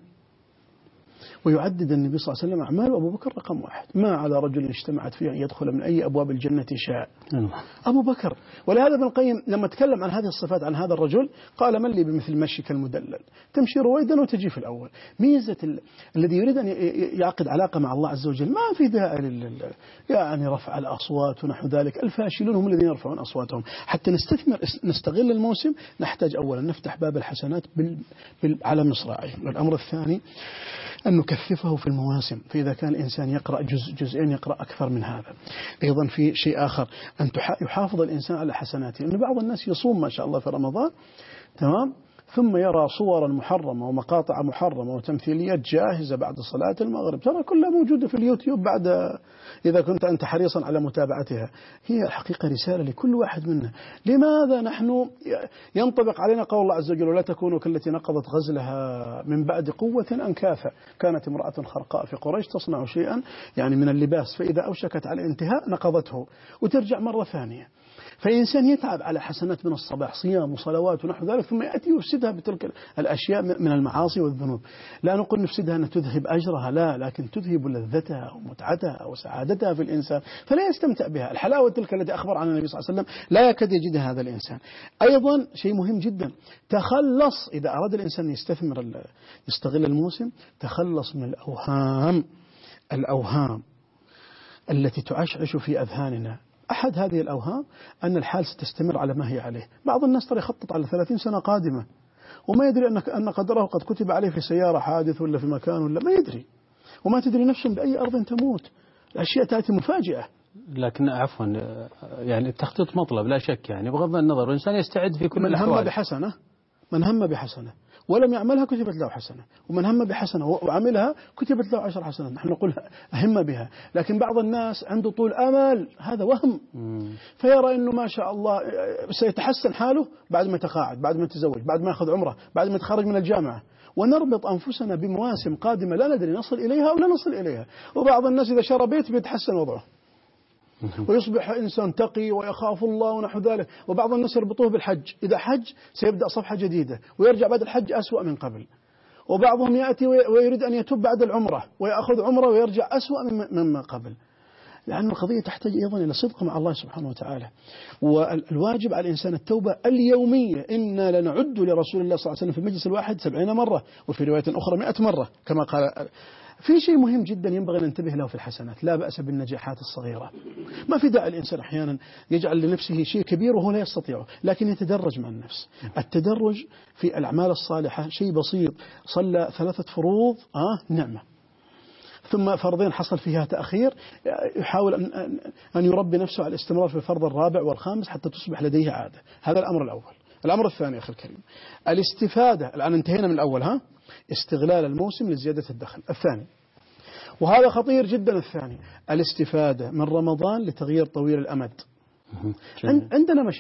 ويعدد النبي صلى الله عليه وسلم أعمال أبو بكر رقم واحد، ما على رجل اجتمعت فيه أن يدخل من أي أبواب الجنة شاء أبو بكر. ولهذا ابن القيم لما تكلم عن هذه الصفات عن هذا الرجل قال من لي بمثل مشيك المدلل تمشي رويدا وتجي في الأول. ميزة ال... الذي يريد أن يعقد علاقة مع الله عز وجل ما في داعي لل... يعني رفع الأصوات ونحو ذلك. الفاشلون هم الذين يرفعون أصواتهم. حتى نستثمر نستغل الموسم نحتاج أولا نفتح باب الحسنات بال... بال... على مصراعيه. والأمر الثاني أن نكثفه في المواسم، فإذا كان الإنسان يقرأ جزء جزئين يقرأ أكثر من هذا. أيضا في شيء آخر أن يحافظ الإنسان على حسناته، لأن بعض الناس يصوم ما شاء الله في رمضان تمام، ثم يرى صورا محرمة ومقاطع محرمة وتمثيليات جاهزة بعد صلاة المغرب، ترى كلها موجودة في اليوتيوب بعد إذا كنت أنت حريصا على متابعتها. هي الحقيقة رسالة لكل واحد منا. لماذا نحن ينطبق علينا قول الله عز وجل ولا تكونوا كالتي نقضت غزلها من بعد قوة أنكاثا كانت امرأة خرقاء في قريش تصنع شيئا يعني من اللباس فإذا أوشكت على الانتهاء نقضته وترجع مرة ثانية. فالإنسان يتعب على حسنات من الصباح صيام وصلوات ونحو ذلك ثم يأتي يفسدها بتلك الأشياء من المعاصي والذنوب. لا نقول نفسدها أن تذهب أجرها، لا، لكن تذهب لذتها ومتعتها وسعادتها في الإنسان فلا يستمتع بها. الحلاوة تلك التي أخبر عنها النبي صلى الله عليه وسلم لا يكاد يجدها هذا الإنسان. أيضا شيء مهم جدا تخلص إذا أراد الإنسان يستثمر يستغل الموسم تخلص من الأوهام الأوهام التي تعشعش في أذهاننا. أحد هذه الأوهام أن الحال ستستمر على ما هي عليه. بعض الناس ترى يخطط على ثلاثين سنة قادمة وما يدري أن أن قدره قد كتب عليه في سيارة حادث ولا في مكان ولا ما يدري، وما تدري نفس بأي أرض تموت. الأشياء تأتي مفاجئة. لكن عفوا يعني التخطيط مطلب لا شك، يعني بغض النظر الإنسان يستعد في كل الأحوال. من هم بحسنة من هم بحسنة ولم يعملها كتبت له حسنة، ومن هم بحسنة وعملها كتبت له عشر حسنات. نحن نقول أهم بها، لكن بعض الناس عنده طول أمل، هذا وهم. فيرى أنه ما شاء الله سيتحسن حاله بعد ما يتقاعد، بعد ما يتزوج، بعد ما يأخذ عمره، بعد ما يتخرج من الجامعة، ونربط أنفسنا بمواسم قادمة لا ندري نصل إليها أو لا نصل إليها. وبعض الناس إذا شرى بيت بيتحسن وضعه ويصبح إنسان تقي ويخاف الله ونحو ذلك. وبعض الناس يربطوه بالحج، إذا حج سيبدأ صفحة جديدة ويرجع بعد الحج أسوأ من قبل. وبعضهم يأتي ويريد أن يتوب بعد العمرة ويأخذ عمرة ويرجع أسوأ مما قبل، لأن القضية تحتاج أيضا إلى صدق مع الله سبحانه وتعالى. والواجب على الإنسان التوبة اليومية. إنا لنعد لرسول الله صلى الله عليه وسلم في المجلس الواحد سبعين مرة وفي رواية أخرى مئة مرة كما قال. في شيء مهم جدا ينبغي أن ننتبه له في الحسنات، لا بأس بالنجاحات الصغيرة. ما في داعي الإنسان أحيانا يجعل لنفسه شيء كبير وهو لا يستطيعه، لكن يتدرج مع النفس. التدرج في الأعمال الصالحة شيء بسيط. صلى ثلاثة فروض آه نعمة، ثم فرضين حصل فيها تأخير، يحاول أن أن يربي نفسه على الاستمرار في الفرض الرابع والخامس حتى تصبح لديه عادة. هذا الأمر الأول. الأمر الثاني أخي الكريم الاستفادة. الآن انتهينا من الأول، ها استغلال الموسم لزيادة الدخل. الثاني وهذا خطير جدا، الثاني الاستفادة من رمضان لتغيير طويل الأمد. عندنا مشاكل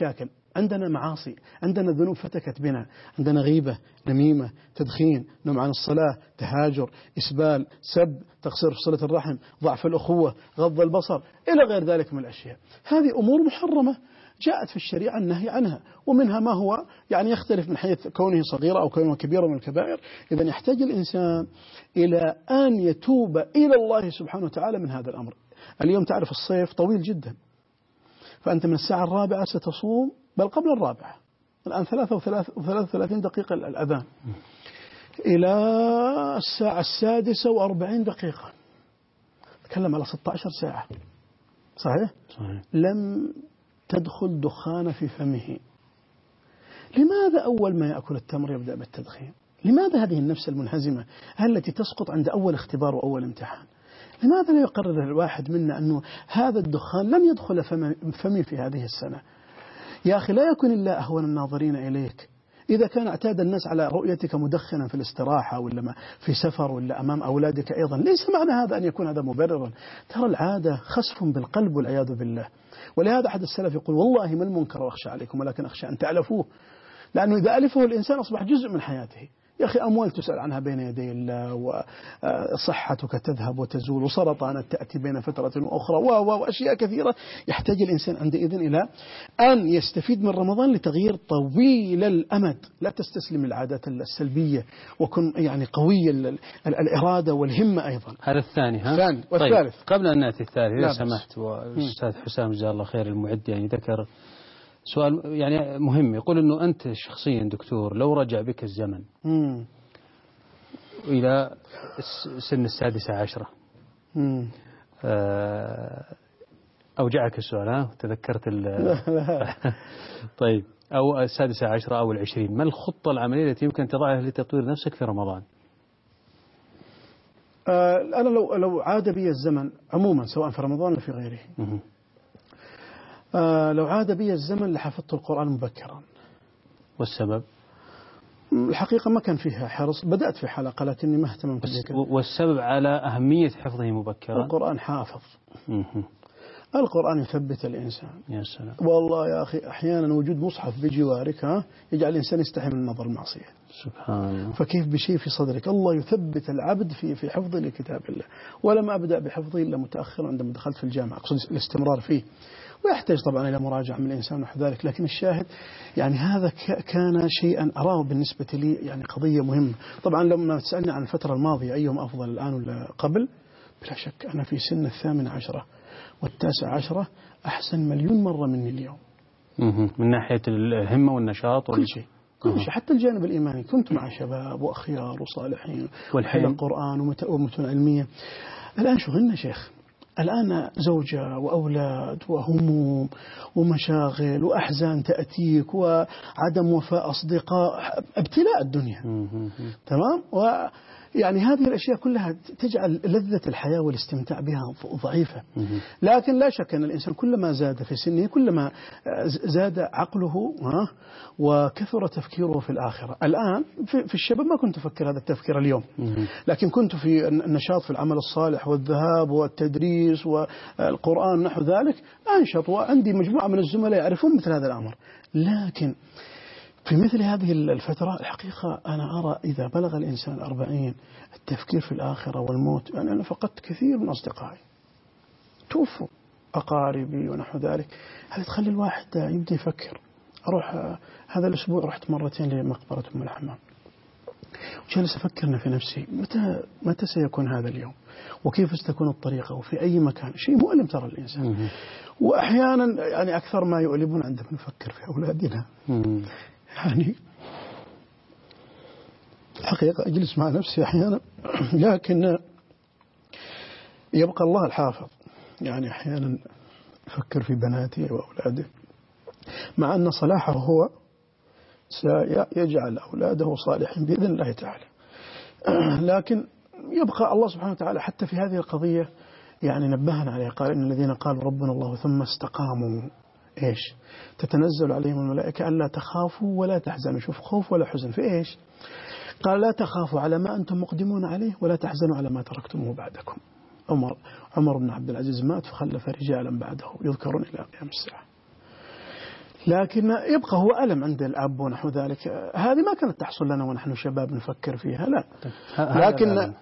عندنا معاصي، عندنا ذنوب فتكت بنا، عندنا غيبة، نميمة، تدخين، نوم عن الصلاة، تهاجر، إسبال، سب، تقصير في صلة الرحم، ضعف الأخوة، غض البصر، إلى غير ذلك من الأشياء. هذه أمور محرمة جاءت في الشريعة النهي عنها، ومنها ما هو يعني يختلف من حيث كونه صغيرة أو كونه كبيرة من الكبائر. إذن يحتاج الإنسان إلى أن يتوب إلى الله سبحانه وتعالى من هذا الأمر. اليوم تعرف الصيف طويل جدا، فأنت من الساعة الرابعة ستصوم، بل قبل الرابعة الآن ثلاثة وثلاث وثلاثين دقيقة الأذان، إلى الساعة السادسة وأربعين دقيقة، تكلم على ستة عشر ساعة. صحيح؟ صحيح. لم تدخل دخان في فمه. لماذا أول ما يأكل التمر يبدأ بالتدخين؟ لماذا هذه النفس المنهزمة التي تسقط عند أول اختبار وأول امتحان؟ لماذا لا يقرر الواحد منا أنه هذا الدخان لن يدخل فمي في هذه السنة؟ يا أخي لا يكن الله أهون الناظرين إليك. إذا كان اعتاد الناس على رؤيتك مدخنا في الاستراحة ولا في سفر ولا أمام أولادك أيضا، ليس معنى هذا أن يكون هذا مبررا. ترى العادة خسف بالقلب والعياذ بالله. ولهذا أحد السلف يقول والله ما المنكر أخشى عليكم ولكن أخشى أن تألفوه، لأنه إذا ألفه الإنسان أصبح جزء من حياته. يا أخي أموال تسأل عنها بين يدي الله، وصحتك تذهب وتزول، وسرطانك تأتي بين فترة وأخرى، وأشياء كثيرة. يحتاج الإنسان عندئذ إلى أن يستفيد من رمضان لتغيير طويل الأمد. لا تستسلم العادات السلبية، وكن يعني قوي الإرادة والهمة أيضا. هذا الثاني. ها؟ الثاني والثالث. طيب قبل أن نأتي الثالث إذا سمحت، وأستاذ حسام جزاه الله خير المعد يعني ذكر سؤال يعني مهم، يقول أنه أنت شخصيا دكتور لو رجع بك الزمن مم. إلى سن السادسة عشرة أوجعك السؤال؟ ها تذكرت لا لا. طيب أو السادسة عشرة أو العشرين، ما الخطة العملية التي يمكن تضعها لتطوير نفسك في رمضان؟ آه أنا لو لو عاد بي الزمن عموما سواء في رمضان ولا في غيره مم. آه لو عاد بي الزمن لحفظت القرآن مبكرا. والسبب؟ الحقيقة ما كان فيها حرص، بدأت في حلقة لكني ما اهتممت بها. والسبب على أهمية حفظه مبكرا؟ القرآن حافظ. القرآن يثبت الإنسان. يا سلام. والله يا أخي أحيانا وجود مصحف بجوارك ها يجعل الإنسان يستحي من النظر المعصية. سبحان الله. فكيف بشيء في صدرك؟ الله يثبت العبد في في حفظه لكتاب الله. ولم أبدأ بحفظه إلا متأخرا عندما دخلت في الجامعة، أقصد الاستمرار فيه، ويحتاج طبعا إلى مراجعة من الإنسان نحو ذلك. لكن الشاهد يعني هذا كان شيئا أراه بالنسبة لي يعني قضية مهمة. طبعا لما تسألني عن الفترة الماضية أيهم أفضل الآن ولا قبل، بلا شك أنا في سن الثامن عشرة والتاسع عشرة أحسن مليون مرة مني اليوم من ناحية الهمة والنشاط كل شيء كل شيء، حتى الجانب الإيماني. كنت مع شباب وأخيار وصالحين وحل القرآن ومتن علمية. الآن شغلنا شيخ، الآن زوجة وأولاد وهموم ومشاغل وأحزان تأتيك وعدم وفاء أصدقاء، ابتلاء الدنيا. تمام. ويعني هذه الأشياء كلها تجعل لذة الحياة والاستمتاع بها ضعيفة. لكن لا شك أن الإنسان كلما زاد في سنه كلما زاد عقله وكثر تفكيره في الآخرة. الآن في الشباب ما كنت أفكر هذا التفكير اليوم، لكن كنت في النشاط في العمل الصالح والذهاب والتدريس والقرآن نحو ذلك أنشط، وعندي مجموعة من الزملاء يعرفون مثل هذا الأمر. لكن في مثل هذه الفترة الحقيقة أنا أرى إذا بلغ الإنسان أربعين التفكير في الآخرة والموت. يعني أنا فقدت كثير من أصدقائي، توفوا أقاربي ونحو ذلك. هذا تخلي الواحد يبدأ يفكر. أروح هذا الأسبوع رحت مرتين لمقبرة أم الحمام، وجالس أفكرنا في نفسي متى متى سيكون هذا اليوم، وكيف ستكون الطريقة، وفي أي مكان. شيء مؤلم ترى الإنسان. وأحيانا يعني أكثر ما يؤلمون عندما نفكر في أولادنا. يعني الحقيقة أجلس مع نفسي أحيانا، لكن يبقى الله الحافظ. يعني أحيانا أفكر في بناتي وأولادي، مع أن صلاحه هو سيجعل أولاده صالحين بإذن الله تعالى. لكن يبقى الله سبحانه وتعالى حتى في هذه القضية يعني نبهنا عليه. قال إن الذين قالوا ربنا الله ثم استقاموا إيش تتنزل عليهم الملائكة ألا تخافوا ولا تحزنوا. شوف خوف ولا حزن في إيش؟ قال لا تخافوا على ما أنتم مقدمون عليه ولا تحزنوا على ما تركتموه بعدكم. عمر عمر بن عبد العزيز مات فخلف رجالا بعده يذكرون إلى قيام الساعة. لكن يبقى هو ألم عند الأب ونحو ذلك. هذه ما كانت تحصل لنا ونحن شباب نفكر فيها، لا. لكن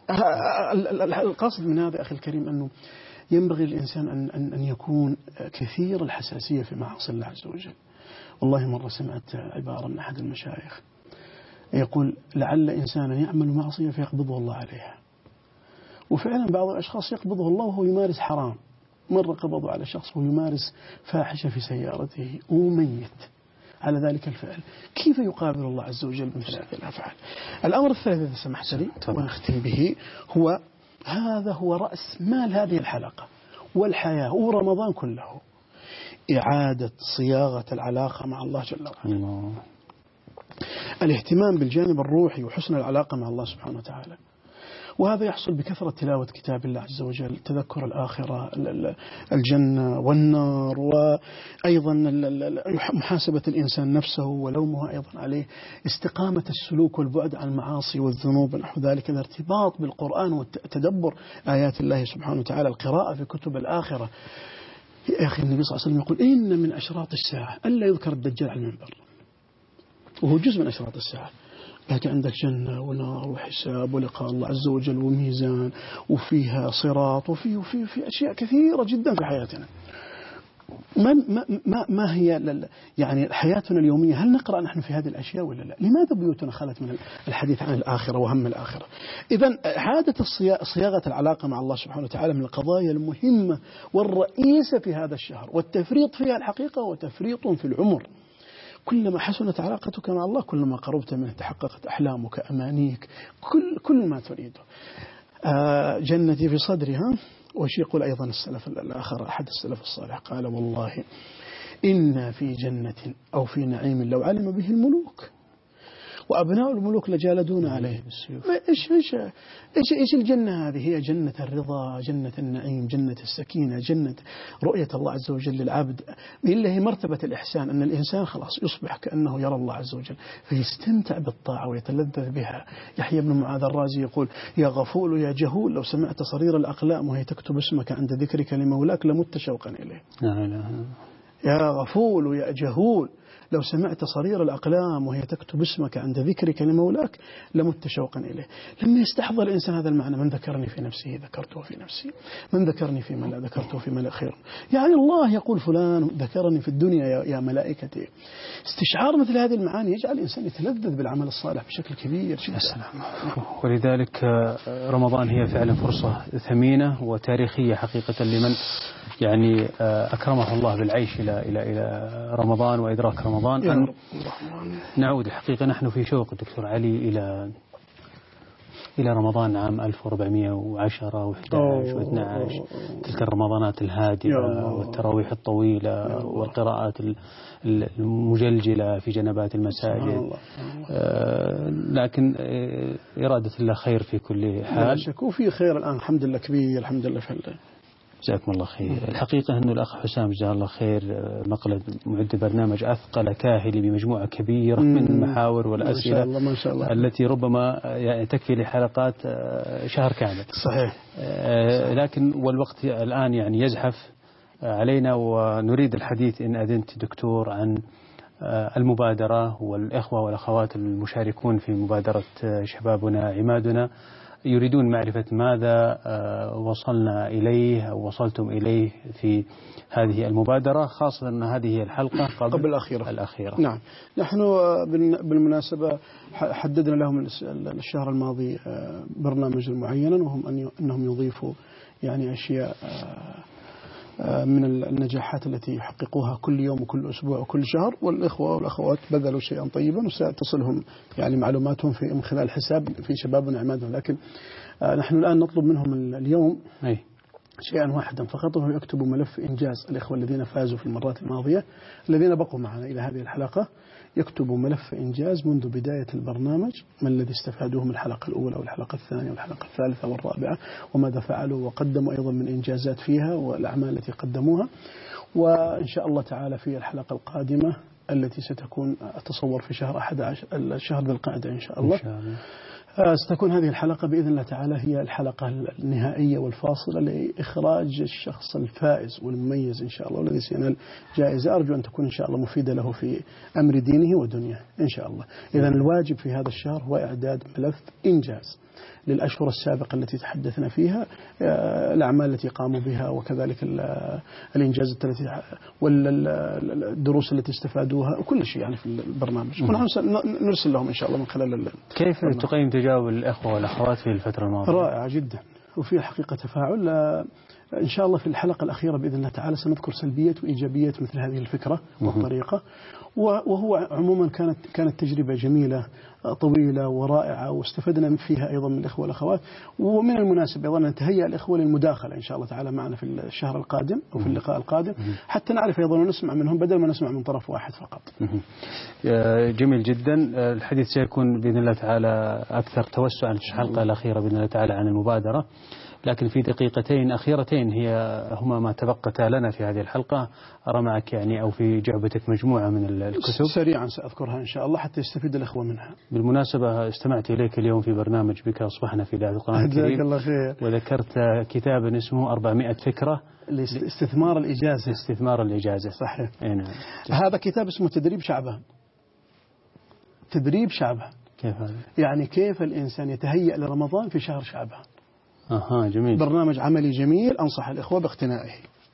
القصد من هذا أخي الكريم أنه ينبغي الإنسان أن, أن, أن يكون كثير الحساسية في معاصي الله عز وجل. والله مرة سمعت عبارة من أحد المشايخ يقول: لعل إنسانا يعمل معصية فيقبضه الله عليها. وفعلا بعض الأشخاص يقبضه الله وهو يمارس حرام. مرة قبضوا على شخص وهو يمارس فاحشة في سيارته وميت على ذلك الفعل. كيف يقابل الله عز وجل مثل هذه الأفعال؟ الأمر الثالث إذا سمحت لي ونختم به هو هذا هو رأس مال هذه الحلقة والحياة ورمضان كله، إعادة صياغة العلاقة مع الله جل وعلا. الاهتمام بالجانب الروحي وحسن العلاقة مع الله سبحانه وتعالى، وهذا يحصل بكثرة تلاوة كتاب الله عز وجل، تذكر الآخرة، الجنة والنار، وأيضا محاسبة الإنسان نفسه ولومه أيضا عليه، استقامة السلوك والبعد عن المعاصي والذنوب ونحو ذلك، الارتباط بالقرآن وتدبر آيات الله سبحانه وتعالى، القراءة في كتب الآخرة. يا أخي النبي صلى الله عليه وسلم يقول: إن من أشراط الساعة ألا يذكر الدجال على المنبر، وهو جزء من أشراط الساعة. لكن عندك جنة ونار وحساب ولقاء الله عز وجل وميزان وفيها صراط وفي وفي في أشياء كثيرة جدا في حياتنا. ما ما ما هي يعني حياتنا اليومية؟ هل نقرأ نحن في هذه الأشياء ولا لا؟ لماذا بيوتنا خلت من الحديث عن الآخرة وهم الآخرة؟ إذن إعادة صياغة العلاقة مع الله سبحانه وتعالى من القضايا المهمة والرئيسة في هذا الشهر، والتفريط فيها الحقيقة وتفريط في العمر. كلما حسنت علاقتك مع الله كلما قربت منه، تحققت أحلامك، أمانيك، كل كل ما تريده. آه جنتي في صدرها. وش يقول أيضا السلف الآخر، أحد السلف الصالح، قال: والله إن في جنة أو في نعيم لو علم به الملوك وأبناء الملوك لجالدون عليه بالسيوف. إيش إيش إيش إيش الجنة هذه؟ هي جنة الرضا، جنة النعيم، جنة السكينة، جنة رؤية الله عز وجل للعبد. إلا هي مرتبة الإحسان، أن الإنسان خلاص يصبح كأنه يرى الله عز وجل فيستمتع بالطاعة ويتلذذ بها. يحيى بن معاذ الرازي يقول: يا غفول يا جهول لو سمعت صرير الأقلام وهي تكتب اسمك عند ذكرك لمولاك لمت شوقا إليه. يا غفول يا جهول لو سمعت صرير الأقلام وهي تكتب اسمك عند ذكرك لمولاك لمت شوقا إليه. لما يستحضر الإنسان هذا المعنى: من ذكرني في نفسه ذكرته في نفسي، من ذكرني في ملأ ذكرته في ملأ خير. يعني الله يقول: فلان ذكرني في الدنيا يا ملائكتي. استشعار مثل هذه المعاني يجعل الإنسان يتلذذ بالعمل الصالح بشكل كبير جدا. ولذلك رمضان هي فعلا فرصة ثمينة وتاريخية حقيقة لمن يعني أكرمه الله بالعيش إلى إلى إلى رمضان وإدراك رمضان. أن نعود الحقيقة نحن في شوق دكتور علي إلى إلى رمضان عام ألف وأربعمائة وعشرة وإحدى عشر واثني عشر، تلك الرمضانات الهادئة والتراويح الطويلة والقراءات المجلجلة في جنبات المساجد. لكن إرادة الله خير في كل حال. لا شك، وفي خير الآن الحمد لله كبير، الحمد لله في الله. جزاكم الله خير. الحقيقة أنه الأخ حسام جزاه الله خير مقلد معد برنامج أثقل كاهلي بمجموعة كبيرة من المحاور والأسئلة ما شاء الله ما شاء الله. التي ربما يعني تكفي لحلقات شهر كامل. صحيح. لكن والوقت الآن يعني يزحف علينا، ونريد الحديث إن أذنت دكتور عن المبادرة والإخوة والأخوات المشاركون في مبادرة شبابنا عمادنا، يريدون معرفة ماذا وصلنا إليه أو وصلتم إليه في هذه المبادرة، خاصة أن هذه الحلقة قبل, قبل الأخيرة. الأخيرة. نعم، نحن بالمناسبة حددنا لهم الشهر الماضي برنامج معينا، وهم أنهم يضيفوا يعني أشياء من النجاحات التي يحققوها كل يوم وكل أسبوع وكل شهر، والإخوة والأخوات بذلوا شيئا طيبا وستصلهم يعني معلوماتهم في من خلال حساب في شبابنا عمادنا. لكن نحن الآن نطلب منهم اليوم أي. شيئا واحدا فقط، وهم يكتبوا ملف إنجاز. الإخوة الذين فازوا في المرات الماضية الذين بقوا معنا إلى هذه الحلقة يكتبوا ملف إنجاز منذ بداية البرنامج، ما الذي استفادوه من الحلقة الأولى والحلقة الثانية والحلقة الثالثة والرابعة، وماذا فعلوا وقدموا أيضا من إنجازات فيها والأعمال التي قدموها. وإن شاء الله تعالى في الحلقة القادمة التي ستكون أتصور في شهر أحد عشر الشهر ذي القعدة إن شاء الله, إن شاء الله. ستكون هذه الحلقة بإذن الله تعالى هي الحلقة النهائية والفاصلة لإخراج الشخص الفائز والمميز إن شاء الله والذي سينال جائزة. أرجو أن تكون إن شاء الله مفيدة له في أمر دينه ودنياه إن شاء الله. إذن الواجب في هذا الشهر هو إعداد ملف إنجاز للأشهر السابقة التي تحدثنا فيها، الأعمال التي قاموا بها وكذلك الإنجازات التي والدروس التي استفادوها وكل شيء يعني في البرنامج، ونحن نرسل لهم إن شاء الله من خلال. كيف تقيم تجاوب الأخوة والأخوات في الفترة الماضية؟ رائعة جدا، وفي الحقيقة تفاعل. إن شاء الله في الحلقة الأخيرة بإذن الله تعالى سنذكر سلبية وإيجابية مثل هذه الفكرة والطريقة، وهو عموما كانت كانت تجربة جميلة طويلة ورائعة، واستفدنا فيها أيضا من الإخوة والأخوات. ومن المناسب أيضا أن نتهيأ الإخوة للمداخلة إن شاء الله تعالى معنا في الشهر القادم أو في اللقاء القادم، حتى نعرف أيضا ونسمع منهم بدل ما نسمع من طرف واحد فقط. جميل جدا. الحديث سيكون بإذن الله تعالى أكثر توسعا في الحلقة الأخيرة بإذن الله تعالى عن المبادرة، لكن في دقيقتين أخيرتين هي هما ما تبقتا لنا في هذه الحلقة. أرى معك يعني أو في جعبتك مجموعة من الكتب سريعا سأذكرها إن شاء الله حتى يستفيد الأخوة منها. بالمناسبة استمعت إليك اليوم في برنامج بك أصبحنا في إذاعة القرآن الكريم، الله خير. وذكرت كتابا اسمه أربعمائة فكرة لاستثمار الإجازة. استثمار الإجازة صحيح. نعم. هذا كتاب اسمه تدريب شعبان. تدريب شعبان كيف هذا؟ يعني كيف الإنسان يتهيأ لرمضان في شهر شعبان. أها جميل. برنامج عملي جميل أنصح الإخوة باقتنائه.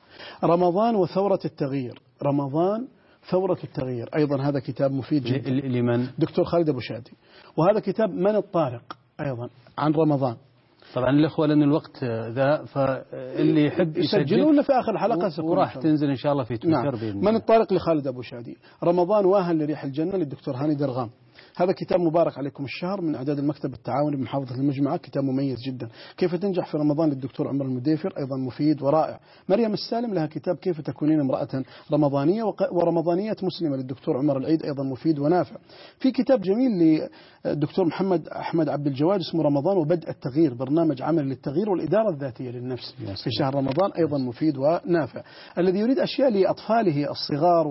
رمضان وثورة التغيير. رمضان ثورة التغيير أيضا هذا كتاب مفيد جدا. لمن؟ دكتور خالد أبو شادي. وهذا كتاب من الطارق أيضا عن رمضان. طبعا الأخوة لأن الوقت ذا، فاللي يحب يسجل ولا في آخر الحلقة وراح تنزل إن شاء الله في تويتر. نعم. من الطارق لخالد أبو شادي. رمضان واهن لريح الجنة للدكتور هاني درغام. هذا كتاب مبارك عليكم الشهر من إعداد المكتب التعاوني بمحافظة المجمعة، كتاب مميز جدا. كيف تنجح في رمضان للدكتور عمر المديفر أيضا مفيد ورائع. مريم السالم لها كتاب كيف تكونين امرأة رمضانية ورمضانية مسلمة للدكتور عمر العيد أيضا مفيد ونافع. في كتاب جميل للدكتور محمد أحمد عبد الجواد اسمه رمضان وبدء التغيير، برنامج عمل للتغيير والإدارة الذاتية للنفس في شهر رمضان أيضا مفيد ونافع. الذي يريد أشياء لأطفاله الصغار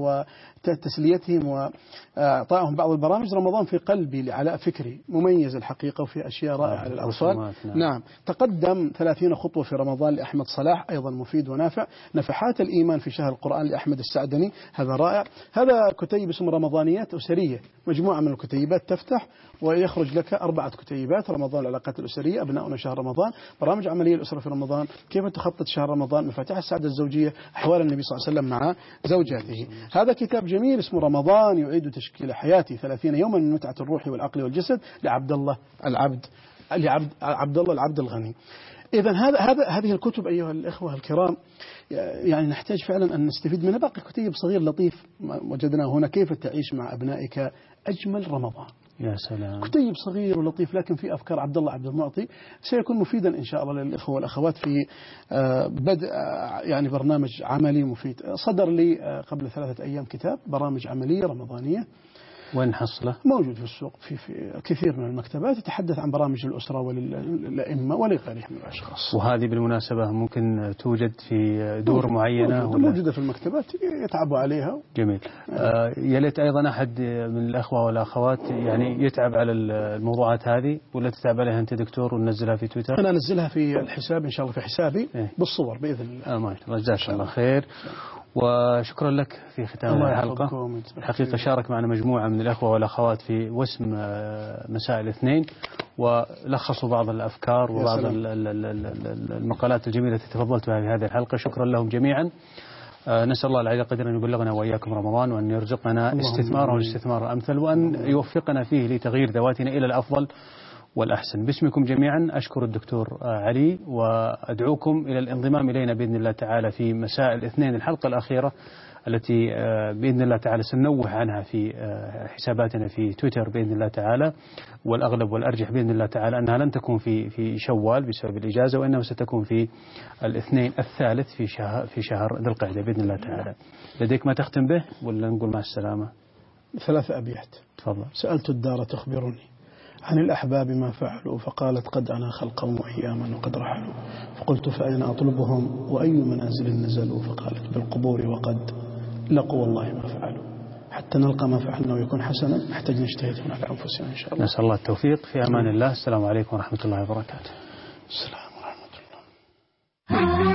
وتسليتهم وإعطائهم بعض البرامج، رمضان في قلبي لعلاء فكري مميز الحقيقة وفي أشياء رائعة للأطفال. نعم. نعم. تقدم ثلاثين خطوة في رمضان لأحمد صلاح أيضا مفيد ونافع. نفحات الإيمان في شهر القرآن لأحمد السعدني هذا رائع. هذا كتيب اسمه رمضانيات أسرية، مجموعة من الكتيبات تفتح ويخرج لك أربعة كتيبات. رمضان العلاقات الأسرية، أبناؤنا شهر رمضان، برامج عملية الأسرة في رمضان، كيف تخطط شهر رمضان، مفاتيح السعادة الزوجية، أحوال النبي صلى الله عليه وسلم مع زوجاته. هذا كتاب جميل اسمه رمضان يعيد تشكيل حياتي، ثلاثين يوما من متعة الروح والعقل والجسد لعبد الله العبد لعبد عبد الله العبد الغني. إذا هذا هذا هذه الكتب أيها الإخوة الكرام يعني نحتاج فعلا أن نستفيد منها. باقي كتيب صغير لطيف وجدناه هنا، كيف تعيش مع أبنائك أجمل رمضان. يا سلام. كتيب صغير ولطيف لكن في أفكار عبد الله عبد المعطي، سيكون مفيدا إن شاء الله للإخوة والأخوات في بدء يعني برنامج عملي مفيد. صدر لي قبل ثلاثة أيام كتاب برامج عملية رمضانية. وين حصله؟ موجود في السوق في, في كثير من المكتبات، يتحدث عن برامج الأسرة وللأئمة ولغيرهم من الأشخاص. وهذه بالمناسبة ممكن توجد في دور معينة؟ موجودة, موجودة في المكتبات يتعبوا عليها. جميل. آه يا ليت أيضا أحد من الأخوة والأخوات يعني يتعب على الموضوعات هذه، ولا تتعب عليها أنت دكتور وننزلها في تويتر؟ أنا أنزلها في الحساب إن شاء الله، في حسابي إيه؟ بالصور بإذن الله. آه ما شاء الله، جزاك الله خير. وشكرا لك في ختام الحلقة. الحقيقة شارك معنا مجموعة من الأخوة والأخوات في وسم مساء الاثنين، ولخصوا بعض الأفكار وبعض المقالات الجميلة التي تفضلت بها في هذه الحلقة. شكرا لهم جميعا. نسأل الله العلي قدر أن يبلغنا وإياكم رمضان، وأن يرزقنا استثماره والاستثمار الأمثل، وأن يوفقنا فيه لتغيير ذواتنا إلى الأفضل والأحسن. باسمكم جميعا أشكر الدكتور علي، وأدعوكم إلى الانضمام إلينا بإذن الله تعالى في مساء الاثنين الحلقة الأخيرة التي بإذن الله تعالى سننوه عنها في حساباتنا في تويتر بإذن الله تعالى، والأغلب والأرجح بإذن الله تعالى أنها لن تكون في في شوال بسبب الإجازة، وإنما ستكون في الاثنين الثالث في شهر في شهر ذي القعدة بإذن الله تعالى. لديك ما تختم به ولا نقول مع السلامة؟ ثلاث أبيات. تفضل. سألت الدار تخبرني عن الأحباب ما فعلوا، فقالت قد أنا خلقا وأياما وقد رحلوا، فقلت فأين أطلبهم وأي منازل نزلوا، فقالت بالقبور وقد لقوا والله ما فعلوا. حتى نلقى ما فعلنا ويكون حسنا نحتاج نجتهد هنا على أنفسنا إن شاء الله. نسأل الله التوفيق. في أمان الله. السلام عليكم ورحمة الله وبركاته. السلام ورحمة الله.